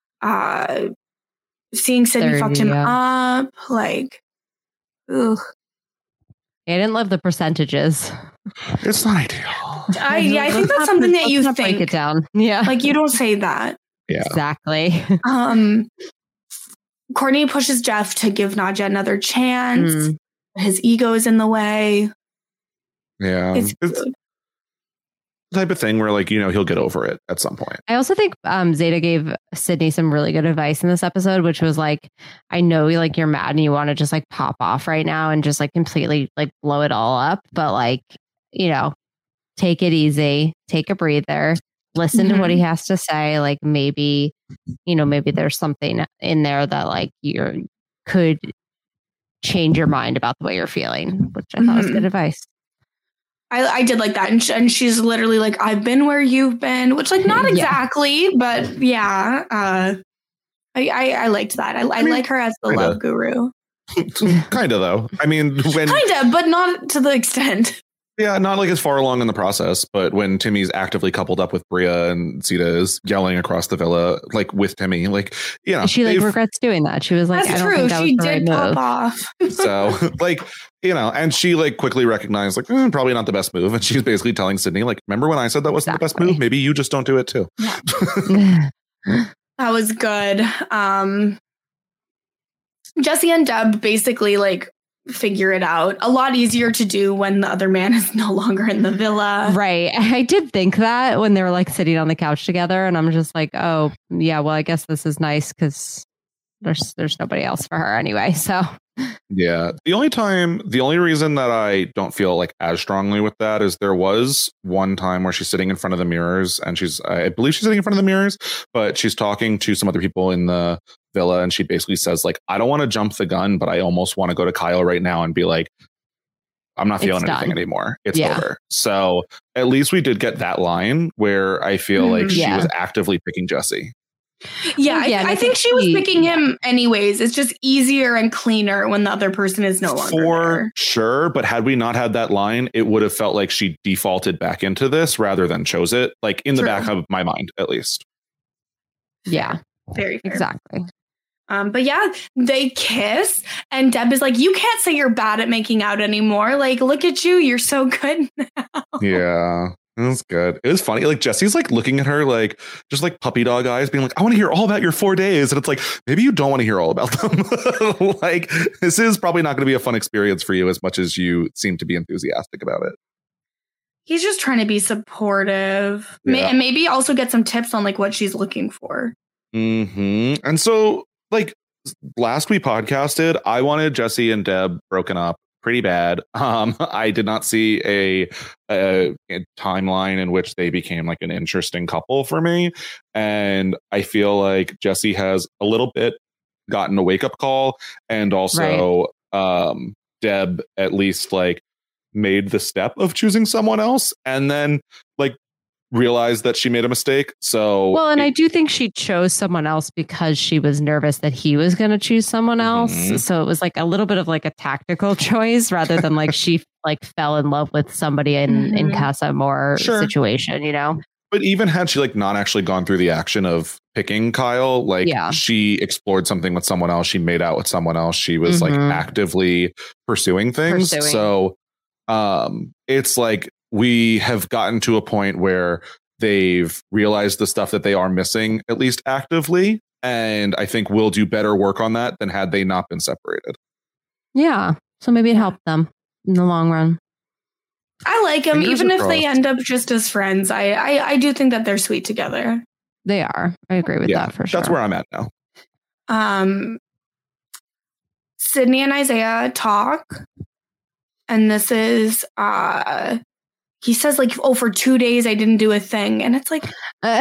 S3: Seeing Sydney fucked him up, like, ugh.
S5: I didn't love the percentages.
S4: It's not ideal.
S3: I think that's something that you think.
S5: Break it down. Yeah,
S3: like you don't say that.
S4: Yeah,
S5: exactly.
S3: Courtney pushes Jeff to give Nadja another chance. His ego is in the way.
S4: Yeah, it's type of thing where like, you know, he'll get over it at some point.
S5: I also think Zeta gave Sydney some really good advice in this episode, which was like, I know like you're mad and you want to just like pop off right now and just like completely like blow it all up, but like, you know, take it easy, take a breather, listen to what he has to say. Like maybe, you know, maybe there's something in there that like you could change your mind about the way you're feeling, which I thought was good advice.
S3: I did like that. And she's literally like, I've been where you've been, which like not exactly, but yeah. I liked that. I mean, like her as the love guru.
S4: Kind of though. I mean,
S3: but not to the extent.
S4: Yeah, not like as far along in the process, but when Timmy's actively coupled up with Bria and Zeta is yelling across the villa, like with Timmy, like, you know.
S5: She like regrets doing that. She was like,
S3: that's
S5: I don't
S3: true.
S5: think that
S3: she
S5: was the
S3: did
S5: right
S3: pop
S5: move.
S3: off.
S4: So like, you know, and she like quickly recognized like, probably not the best move. And she's basically telling Sydney, like, remember when I said that wasn't the best move? Maybe you just don't do it too.
S3: Yeah. That was good. Jesse and Deb basically like figure it out. A lot easier to do when the other man is no longer in the villa.
S5: Right. I did think that when they were like sitting on the couch together, and I'm just like, oh yeah, well, I guess this is nice because there's nobody else for her anyway. So
S4: yeah. The only reason that I don't feel like as strongly with that is there was one time where she's sitting in front of the mirrors and I believe she's sitting in front of the mirrors, but she's talking to some other people in the villa and she basically says like, I don't want to jump the gun, but I almost want to go to Kyle right now and be like, I'm not feeling anything anymore. It's over. So at least we did get that line where I feel like she was actively picking Jesse.
S3: Yeah, I think she was picking him anyways. It's just easier and cleaner when the other person is no longer there.
S4: Sure, but had we not had that line, it would have felt like she defaulted back into this rather than chose it, like in the back of my mind, at least.
S5: Yeah,
S3: very fair.
S5: Exactly.
S3: But yeah, they kiss and Deb is like, you can't say you're bad at making out anymore. Like, look at you. You're so good now.
S4: Yeah. It was good. It was funny. Like Jesse's like looking at her like just like puppy dog eyes being like, I want to hear all about your 4 days. And it's like, maybe you don't want to hear all about them. Like this is probably not going to be a fun experience for you as much as you seem to be enthusiastic about it.
S3: He's just trying to be supportive and maybe also get some tips on like what she's looking for.
S4: And so like last we podcasted, I wanted Jesse and Deb broken up pretty bad. I did not see a timeline in which they became like an interesting couple for me. And I feel like Jesse has a little bit gotten a wake up call. And also Deb at least like made the step of choosing someone else and then like realized that she made a mistake. So
S5: well, and I do think she chose someone else because she was nervous that he was going to choose someone else. So it was like a little bit of like a tactical choice rather than like she like fell in love with somebody in Casa Amor situation, you know.
S4: But even had she like not actually gone through the action of picking Kyle, like she explored something with someone else, she made out with someone else, she was like actively pursuing things. So it's like we have gotten to a point where they've realized the stuff that they are missing, at least actively. And I think we'll do better work on that than had they not been separated.
S5: Yeah. So maybe it helped them. in the long run.
S3: I like them, even if they end up just as friends. I do think that they're sweet together.
S5: They are. I agree with that for sure.
S4: That's where I'm at now.
S3: Sydney and Isaiah talk, and this is he says like, oh, for 2 days I didn't do a thing, and it's like,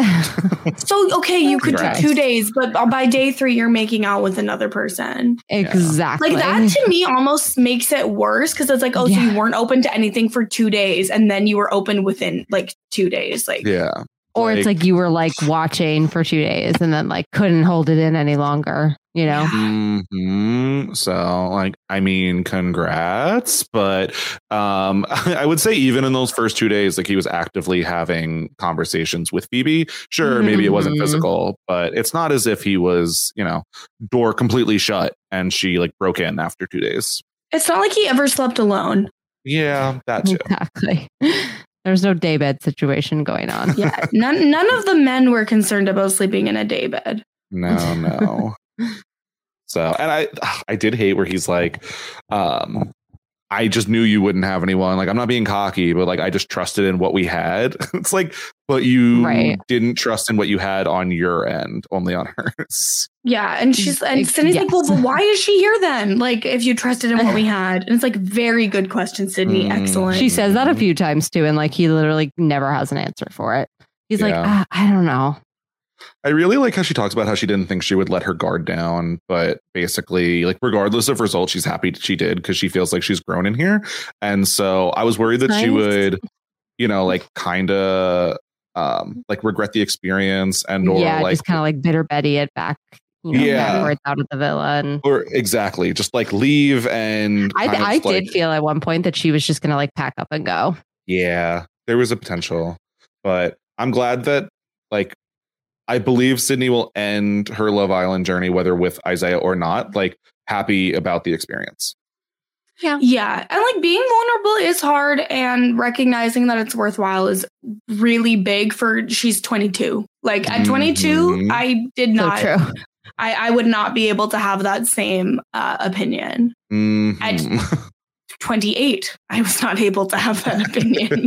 S3: so okay, you could do 2 days, but by day 3 you're making out with another person.
S5: Exactly.
S3: Like that to me almost makes it worse, because it's like, oh, so you weren't open to anything for 2 days, and then you were open within like 2 days, like
S5: Or it's like you were like watching for 2 days and then like couldn't hold it in any longer, you know?
S4: Mm-hmm. So like, I mean, congrats. But I would say even in those first 2 days, like he was actively having conversations with Phoebe. Sure, maybe it wasn't physical, but it's not as if he was, you know, door completely shut and she like broke in after 2 days.
S3: It's not like he ever slept alone.
S4: Yeah, that too.
S5: Exactly. There's no daybed situation going on.
S3: Yeah, none of the men were concerned about sleeping in a daybed.
S4: No. So, and I did hate where he's like, I just knew you wouldn't have anyone. Like, I'm not being cocky, but like, I just trusted in what we had. It's like, but you didn't trust in what you had on your end, only on hers.
S3: Yeah. And Sydney's like, well, but why is she here then? Like, if you trusted in what we had. And it's like, very good question, Sydney. Excellent.
S5: She says that a few times too. And like, he literally never has an answer for it. He's like, I don't know.
S4: I really like how she talks about how she didn't think she would let her guard down, but basically, like, regardless of results, she's happy she did because she feels like she's grown in here. And so I was worried that she would, you know, like kind of like regret the experience and or like
S5: just kind of like bitter Betty it back. You know, backwards out of the villa and
S4: or exactly just like leave. And
S5: I did feel at one point that she was just gonna like pack up and go.
S4: Yeah, there was a potential, but I'm glad that like I believe Sydney will end her Love Island journey, whether with Isaiah or not, like happy about the experience.
S3: Yeah. And like being vulnerable is hard, and recognizing that it's worthwhile is really big for she's 22. Like at 22, I did not. So true. I would not be able to have that same opinion. At 28, I was not able to have that opinion.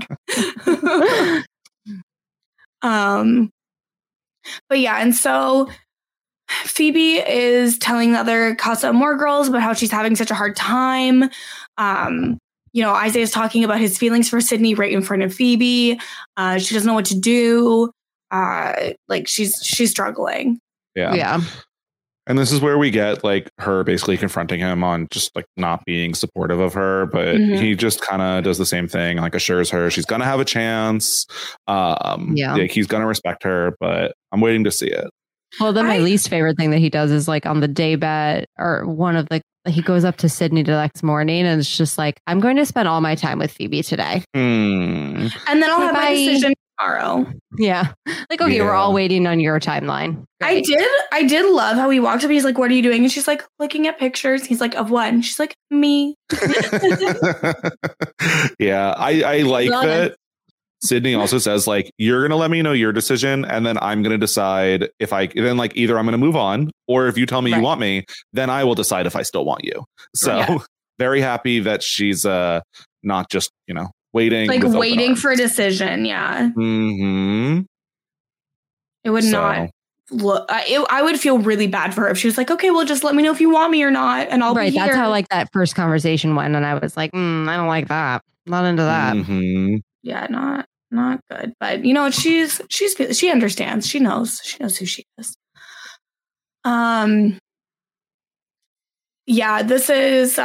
S3: But yeah, and so Phoebe is telling the other Casa Amor girls about how she's having such a hard time. You know, Isaiah's talking about his feelings for Sydney right in front of Phoebe. She doesn't know what to do. Like she's struggling.
S4: Yeah. And this is where we get like her basically confronting him on just like not being supportive of her, but he just kind of does the same thing, like assures her she's gonna have a chance. Like he's gonna respect her, but I'm waiting to see it.
S5: Well, then my least favorite thing that he does is like on the daybed, or one of the, he goes up to Sydney the next morning and it's just like, I'm going to spend all my time with Phoebe today.
S3: And then I'll have my decision tomorrow.
S5: Yeah. Like, okay, we're all waiting on your timeline.
S3: Great. I did love how he walked up. He's like, what are you doing? And she's like, looking at pictures. He's like, of what? And she's like, me.
S4: Yeah. I like that. Sydney also says like, you're going to let me know your decision. And then I'm going to decide if then like either I'm going to move on, or if you tell me you want me, then I will decide if I still want you. So very happy that she's not just, you know, waiting.
S3: Like waiting for a decision. Yeah. It would not look, I would feel really bad for her if she was like, okay, well, just let me know if you want me or not. And I'll be here.
S5: That's how like that first conversation went. And I was like, I don't like that. Not into that.
S3: Yeah, not good. But you know, she understands. She knows who she is. Yeah, this is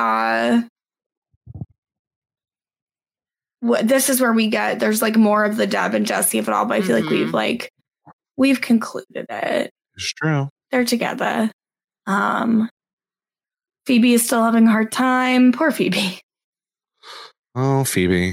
S3: this is where we get, there's like more of the Deb and Jesse of it all, but I feel like we've concluded it.
S4: It's true.
S3: They're together. Phoebe is still having a hard time. Poor Phoebe.
S4: Oh, Phoebe.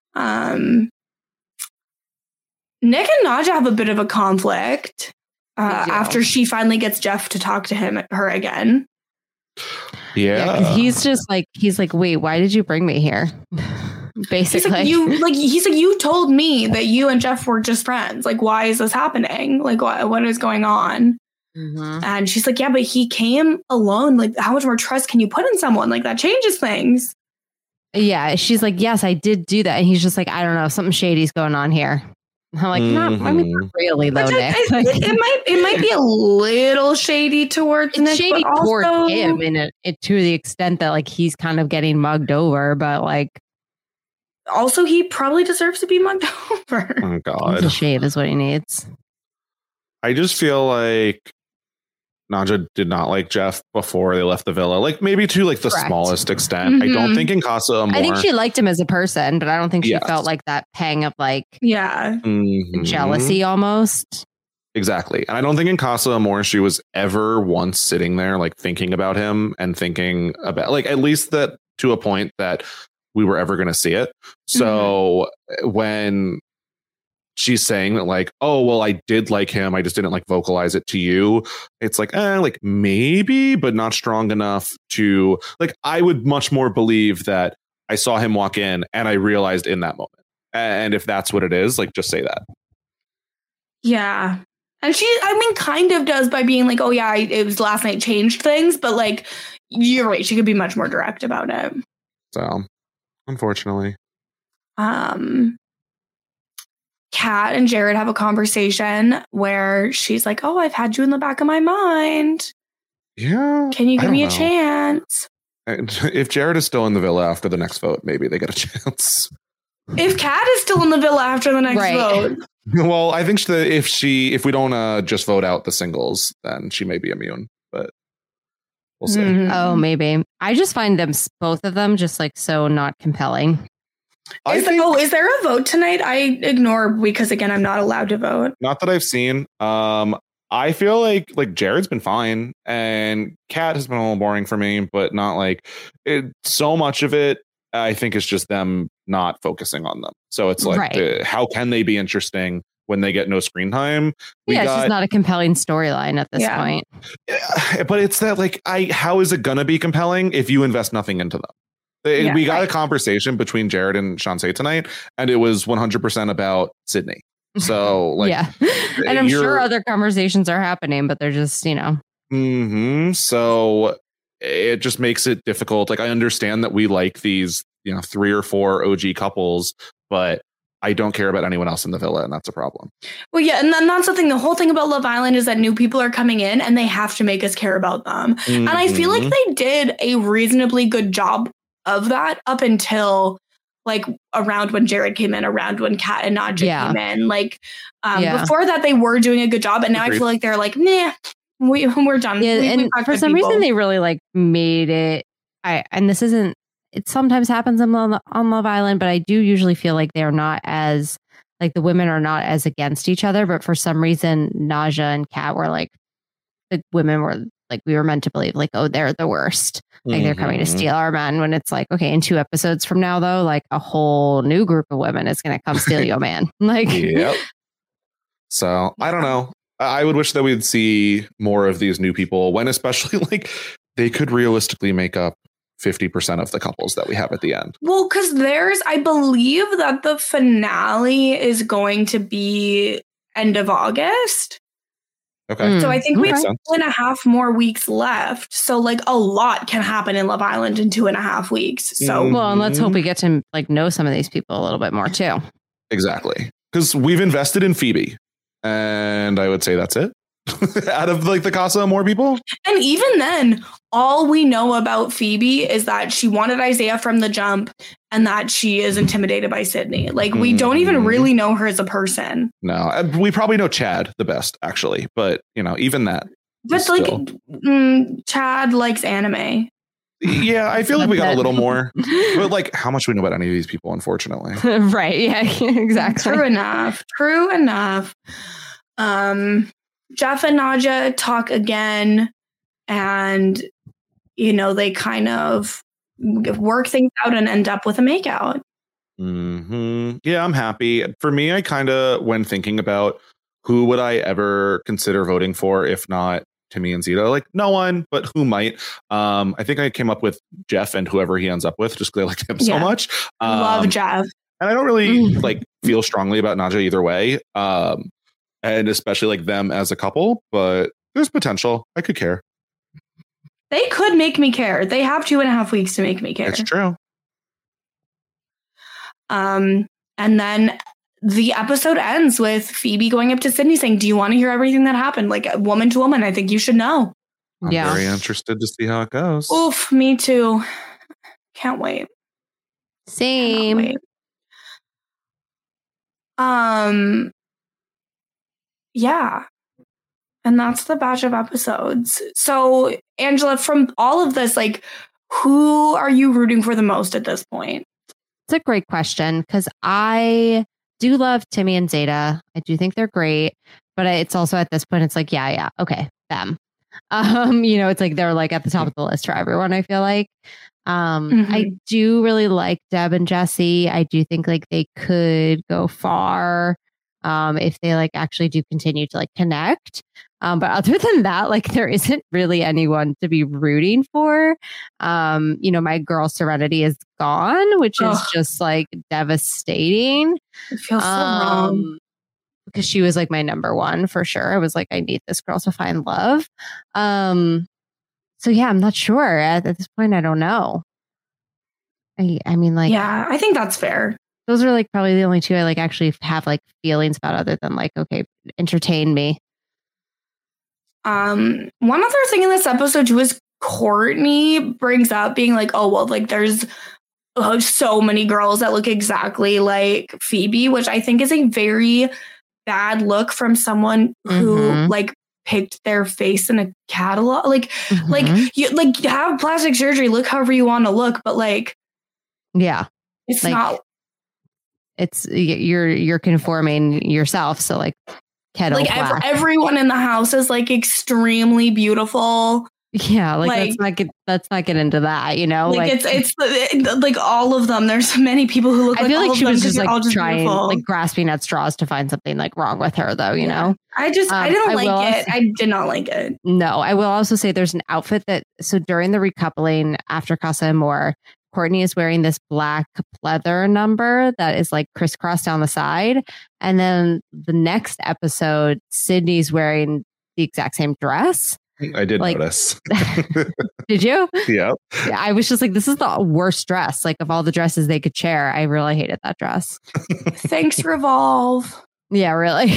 S3: Nick and Nadja have a bit of a conflict after she finally gets Jeff to talk to her again.
S4: Yeah.
S5: He's like, wait, why did you bring me here? Basically,
S3: he's like, you told me that you and Jeff were just friends. Like, why is this happening? Like, what is going on? And she's like, yeah, but he came alone. Like, how much more trust can you put in someone? Like, that changes things.
S5: Yeah, she's like, yes, I did do that. And he's just like, I don't know, something shady's going on here. I'm like, not really though, Nick.
S3: It might be a little shady towards Nick,
S5: shady
S3: but
S5: toward
S3: also
S5: him to the extent that like he's kind of getting mugged over, but like
S3: also he probably deserves to be mugged over.
S4: Oh God,
S5: the shade is what he needs.
S4: I just feel like Nadja did not like Jeff before they left the villa, like maybe to like the smallest extent. I don't think in Casa Amor.
S5: I think she liked him as a person, but I don't think she felt like that pang of like jealousy almost.
S4: Exactly. And I don't think in Casa Amor she was ever once sitting there like thinking about him and thinking about like at least that to a point that we were ever going to see it. So when she's saying that like, oh, well, I did like him, I just didn't like vocalize it to you. It's like, like maybe, but not strong enough to like, I would much more believe that I saw him walk in and I realized in that moment. And if that's what it is, like, just say that.
S3: Yeah. And she, I mean, kind of does by being like, oh yeah, it was last night changed things, but like, you're right. She could be much more direct about it.
S4: So, unfortunately.
S3: Kat and Jared have a conversation where she's like, oh, I've had you in the back of my mind.
S4: Yeah.
S3: Can you give me a chance?
S4: If Jared is still in the villa after the next vote, maybe they get a chance.
S3: If Kat is still in the villa after the next vote.
S4: Well, I think that if we don't just vote out the singles, then she may be immune, but we'll see.
S5: Oh, maybe. I just find them, both of them, just like so not compelling.
S3: Is there a vote tonight? I ignore because again, I'm not allowed to vote.
S4: Not that I've seen. I feel like Jared's been fine and Kat has been a little boring for me, but not like it. So much of it, I think, is just them not focusing on them. So it's like, how can they be interesting when they get no screen time?
S5: It's just not a compelling storyline at this point.
S4: But it's that like, how is it gonna be compelling if you invest nothing into them? We got a conversation between Jared and Shantae tonight, and it was 100% about Sydney. So, like,
S5: and I'm sure other conversations are happening, but they're just,
S4: So it just makes it difficult. Like, I understand that we like these, 3 or 4 OG couples, but I don't care about anyone else in the villa, and that's a problem.
S3: Well, yeah, and then that's the thing. The whole thing about Love Island is that new people are coming in, and they have to make us care about them. And I feel like they did a reasonably good job of that up until like around when Jared came in, around when Kat and Nadja came in. Like before that, they were doing a good job, and now I feel like they're like, nah, we're done.
S5: Yeah, and for some reason, they really like made it. And this isn't. It sometimes happens on Love Island, but I do usually feel like they're not as like the women are not as against each other. But for some reason, Nadja and Kat were like the women were like we were meant to believe like, oh, they're the worst. Like they're coming to steal our men, when it's like, okay, in 2 episodes from now, though, like a whole new group of women is going to come steal your man. Like,
S4: So I don't know. I would wish that we'd see more of these new people when, especially like they could realistically make up 50% of the couples that we have at the end.
S3: Well, because I believe that the finale is going to be end of August.
S4: Okay.
S3: So I think we have 2.5 more weeks left. So like a lot can happen in Love Island in 2.5 weeks. So
S5: well, and let's hope we get to like know some of these people a little bit more too.
S4: Exactly. Because we've invested in Phoebe, and I would say that's it. Out of like the Casa Amor people.
S3: And even then, all we know about Phoebe is that she wanted Isaiah from the jump and that she is intimidated by Sydney. Like we don't even really know her as a person.
S4: No, we probably know Chad the best, actually. But, even that.
S3: But like Chad likes anime.
S4: Yeah, I feel like we got a little more. But like, how much we know about any of these people, unfortunately.
S5: Right. Yeah, exactly.
S3: True enough. Jeff and Nadja talk again, and they kind of work things out and end up with a makeout.
S4: Yeah, I'm happy. For me, I kind of, when thinking about who would I ever consider voting for if not Timmy and Zito, like no one, but who might. I think I came up with Jeff and whoever he ends up with, just because I like him so much.
S3: Love Jeff.
S4: And I don't really like feel strongly about Nadja either way. And especially like them as a couple, but there's potential. I could care.
S3: They could make me care. They have 2.5 weeks to make me care.
S4: It's true.
S3: And then the episode ends with Phoebe going up to Sydney saying, do you want to hear everything that happened? Like, woman to woman, I think you should know.
S4: I'm very interested to see how it goes.
S3: Oof, me too. Can't wait.
S5: Same.
S3: Wait. Yeah. And that's the batch of episodes. So, Angela, from all of this, like, who are you rooting for the most at this point?
S5: It's a great question because I do love Timmy and Zeta. I do think they're great, but it's also at this point, it's like, yeah, okay, them. It's like they're like at the top of the list for everyone, I feel like. I do really like Deb and Jesse. I do think like they could go far if they like actually do continue to like connect. But other than that, like there isn't really anyone to be rooting for. My girl Serenity is gone, which is just like devastating.
S3: It feels so wrong.
S5: Because she was like my number one for sure. I was like, I need this girl to find love. So yeah, I'm not sure. At this point, I don't know. I mean, like,
S3: yeah, I think that's fair.
S5: Those are like probably the only two I like actually have like feelings about, other than like, okay, entertain me.
S3: One other thing in this episode too is Courtney brings up being like, oh well, like there's so many girls that look exactly like Phoebe, which I think is a very bad look from someone who like picked their face in a catalog. Like you like have plastic surgery, look however you want to look, but like,
S5: yeah,
S3: it's
S5: like,
S3: not.
S5: It's you're conforming yourself. So like,
S3: like everyone in the house is like extremely beautiful.
S5: Yeah, like let's not get into that,
S3: Like it's like all of them. There's many people who look like all of them. I feel like she was just like trying, beautiful.
S5: Like grasping at straws to find something like wrong with her, though. You know,
S3: I didn't like it. I did not like it.
S5: No, I will also say there's an outfit so during the recoupling after Casa Amor, Courtney is wearing this black pleather number that is like crisscrossed down the side, and then the next episode, Sydney's wearing the exact same dress.
S4: I did notice.
S5: Did you?
S4: Yeah.
S5: I was just like, this is the worst dress. Like of all the dresses they could share, I really hated that dress.
S3: Thanks, Revolve.
S5: Yeah, really.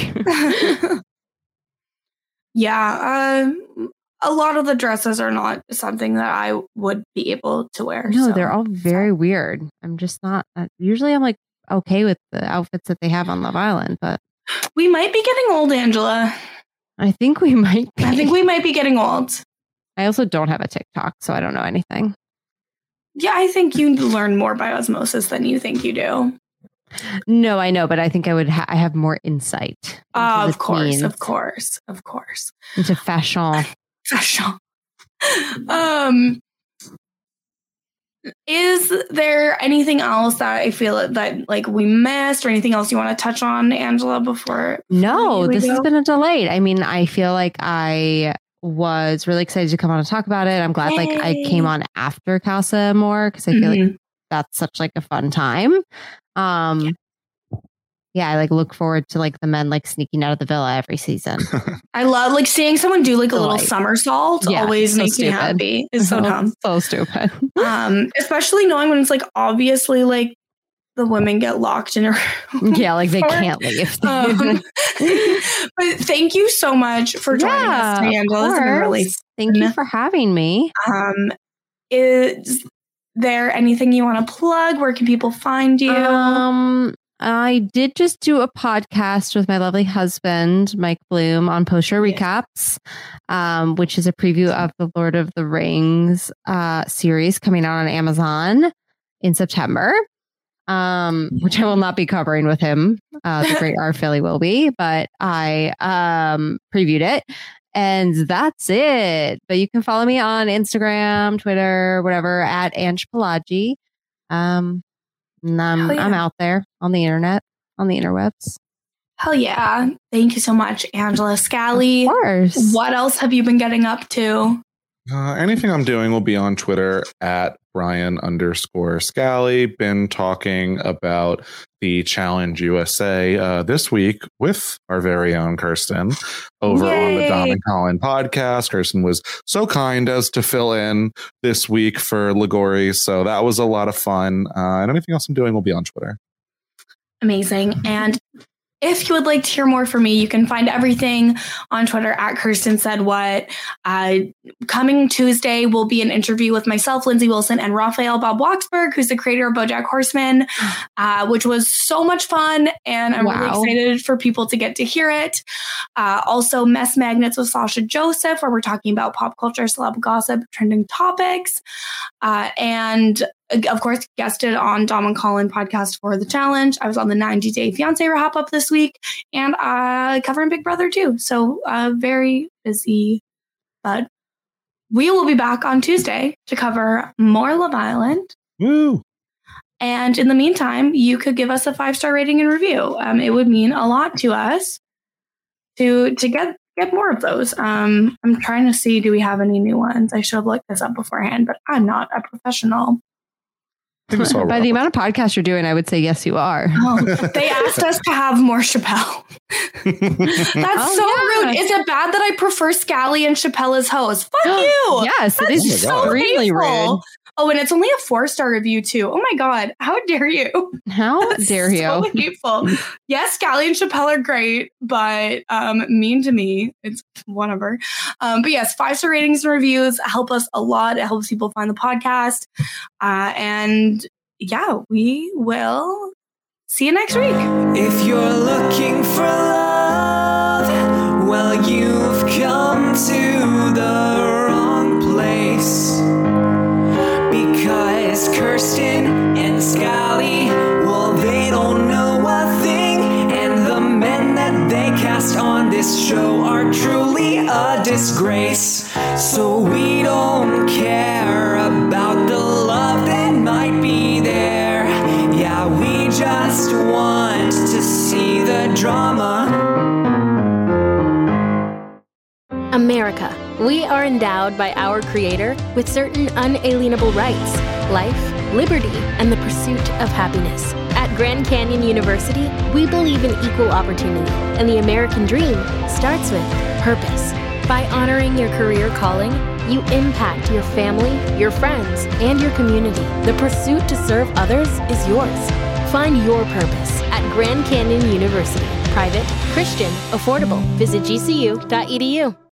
S3: Yeah. A lot of the dresses are not something that I would be able to wear.
S5: No, they're all very weird. I'm just not. Usually I'm like okay with the outfits that they have on Love Island, but
S3: we might be getting old, Angela.
S5: I think we might be.
S3: I think we might be getting old.
S5: I also don't have a TikTok, so I don't know anything.
S3: Yeah, I think you learn more by osmosis than you think you do.
S5: No, I know, but I think I have more insight.
S3: Of course.
S5: Into fashion.
S3: Is there anything else that I feel that like we missed, or anything else you want to touch on, Angela, before
S5: No, this has been a delight. I mean, I feel like I was really excited to come on and talk about it. I'm glad like I came on after Casa Amor because I feel like that's such like a fun time. Yeah, I like look forward to like the men like sneaking out of the villa every season.
S3: I love like seeing someone do like a little somersault. Yeah, always makes me happy. It's so dumb.
S5: So stupid.
S3: Especially knowing when it's like obviously like the women get locked in a room.
S5: Yeah, like they can't leave.
S3: But thank you so much for joining us today, Angela. It's been really fun.
S5: Thank you for having me.
S3: Is there anything you want to plug? Where can people find you?
S5: I did just do a podcast with my lovely husband, Mike Bloom, on Post-Show Recaps, which is a preview of the Lord of the Rings series coming out on Amazon in September, which I will not be covering with him. The great R. Philly will be, but I previewed it. And that's it. But you can follow me on Instagram, Twitter, whatever, at Ange Pelagi. I'm out there on the internet, on the interwebs.
S3: Hell yeah. Thank you so much, Angela Scally.
S5: Of course.
S3: What else have you been getting up to?
S4: Anything I'm doing will be on Twitter at Brian_Scally. Been talking about the Challenge USA this week with our very own Kirsten over on the Dom and Colin podcast. Kirsten was so kind as to fill in this week for Ligori, so that was a lot of fun. And anything else I'm doing will be on Twitter.
S3: Amazing. And if you would like to hear more from me, you can find everything on Twitter at Kirsten Said What. Coming Tuesday will be an interview with myself, Lindsay Wilson, and Raphael Bob Waksberg, who's the creator of BoJack Horseman, which was so much fun. And I'm really excited for people to get to hear it. Also, Mess Magnets with Sasha Joseph, where we're talking about pop culture, celeb gossip, trending topics. And of course, guested on Dom and Colin podcast for The Challenge. I was on the 90 Day Fiancé wrap up this week and covering Big Brother too. So very busy, but we will be back on Tuesday to cover more Love Island.
S4: Woo!
S3: And in the meantime, you could give us a 5-star rating and review. It would mean a lot to us to get more of those. I'm trying to see, do we have any new ones? I should have looked this up beforehand, but I'm not a professional.
S5: By the amount of podcasts you're doing, I would say yes, you are.
S3: They asked us to have more Chappelle. That's rude. Is it bad that I prefer Scally and Chappelle as hosts? Fuck you.
S5: Yes, it is so really rude.
S3: Oh, and it's only a 4-star review too. Oh my God. How dare you?
S5: How dare you?
S3: So hateful. Yes, Scally and Chappelle are great, but mean to me. It's whatever. But yes, 5-star ratings and reviews help us a lot. It helps people find the podcast. And yeah, we will see you next week.
S2: If you're looking for love, well, you've come to the wrong place. Because Kirsten and Scally, well, they don't know a thing. And the men that they cast on this show are truly a disgrace. So we don't care about the love that might be there. Yeah, we just want to see the drama.
S6: America. We are endowed by our Creator with certain unalienable rights: life, liberty, and the pursuit of happiness. At Grand Canyon University, we believe in equal opportunity, and the American dream starts with purpose. By honoring your career calling, you impact your family, your friends, and your community. The pursuit to serve others is yours. Find your purpose at Grand Canyon University. Private, Christian, affordable. Visit gcu.edu.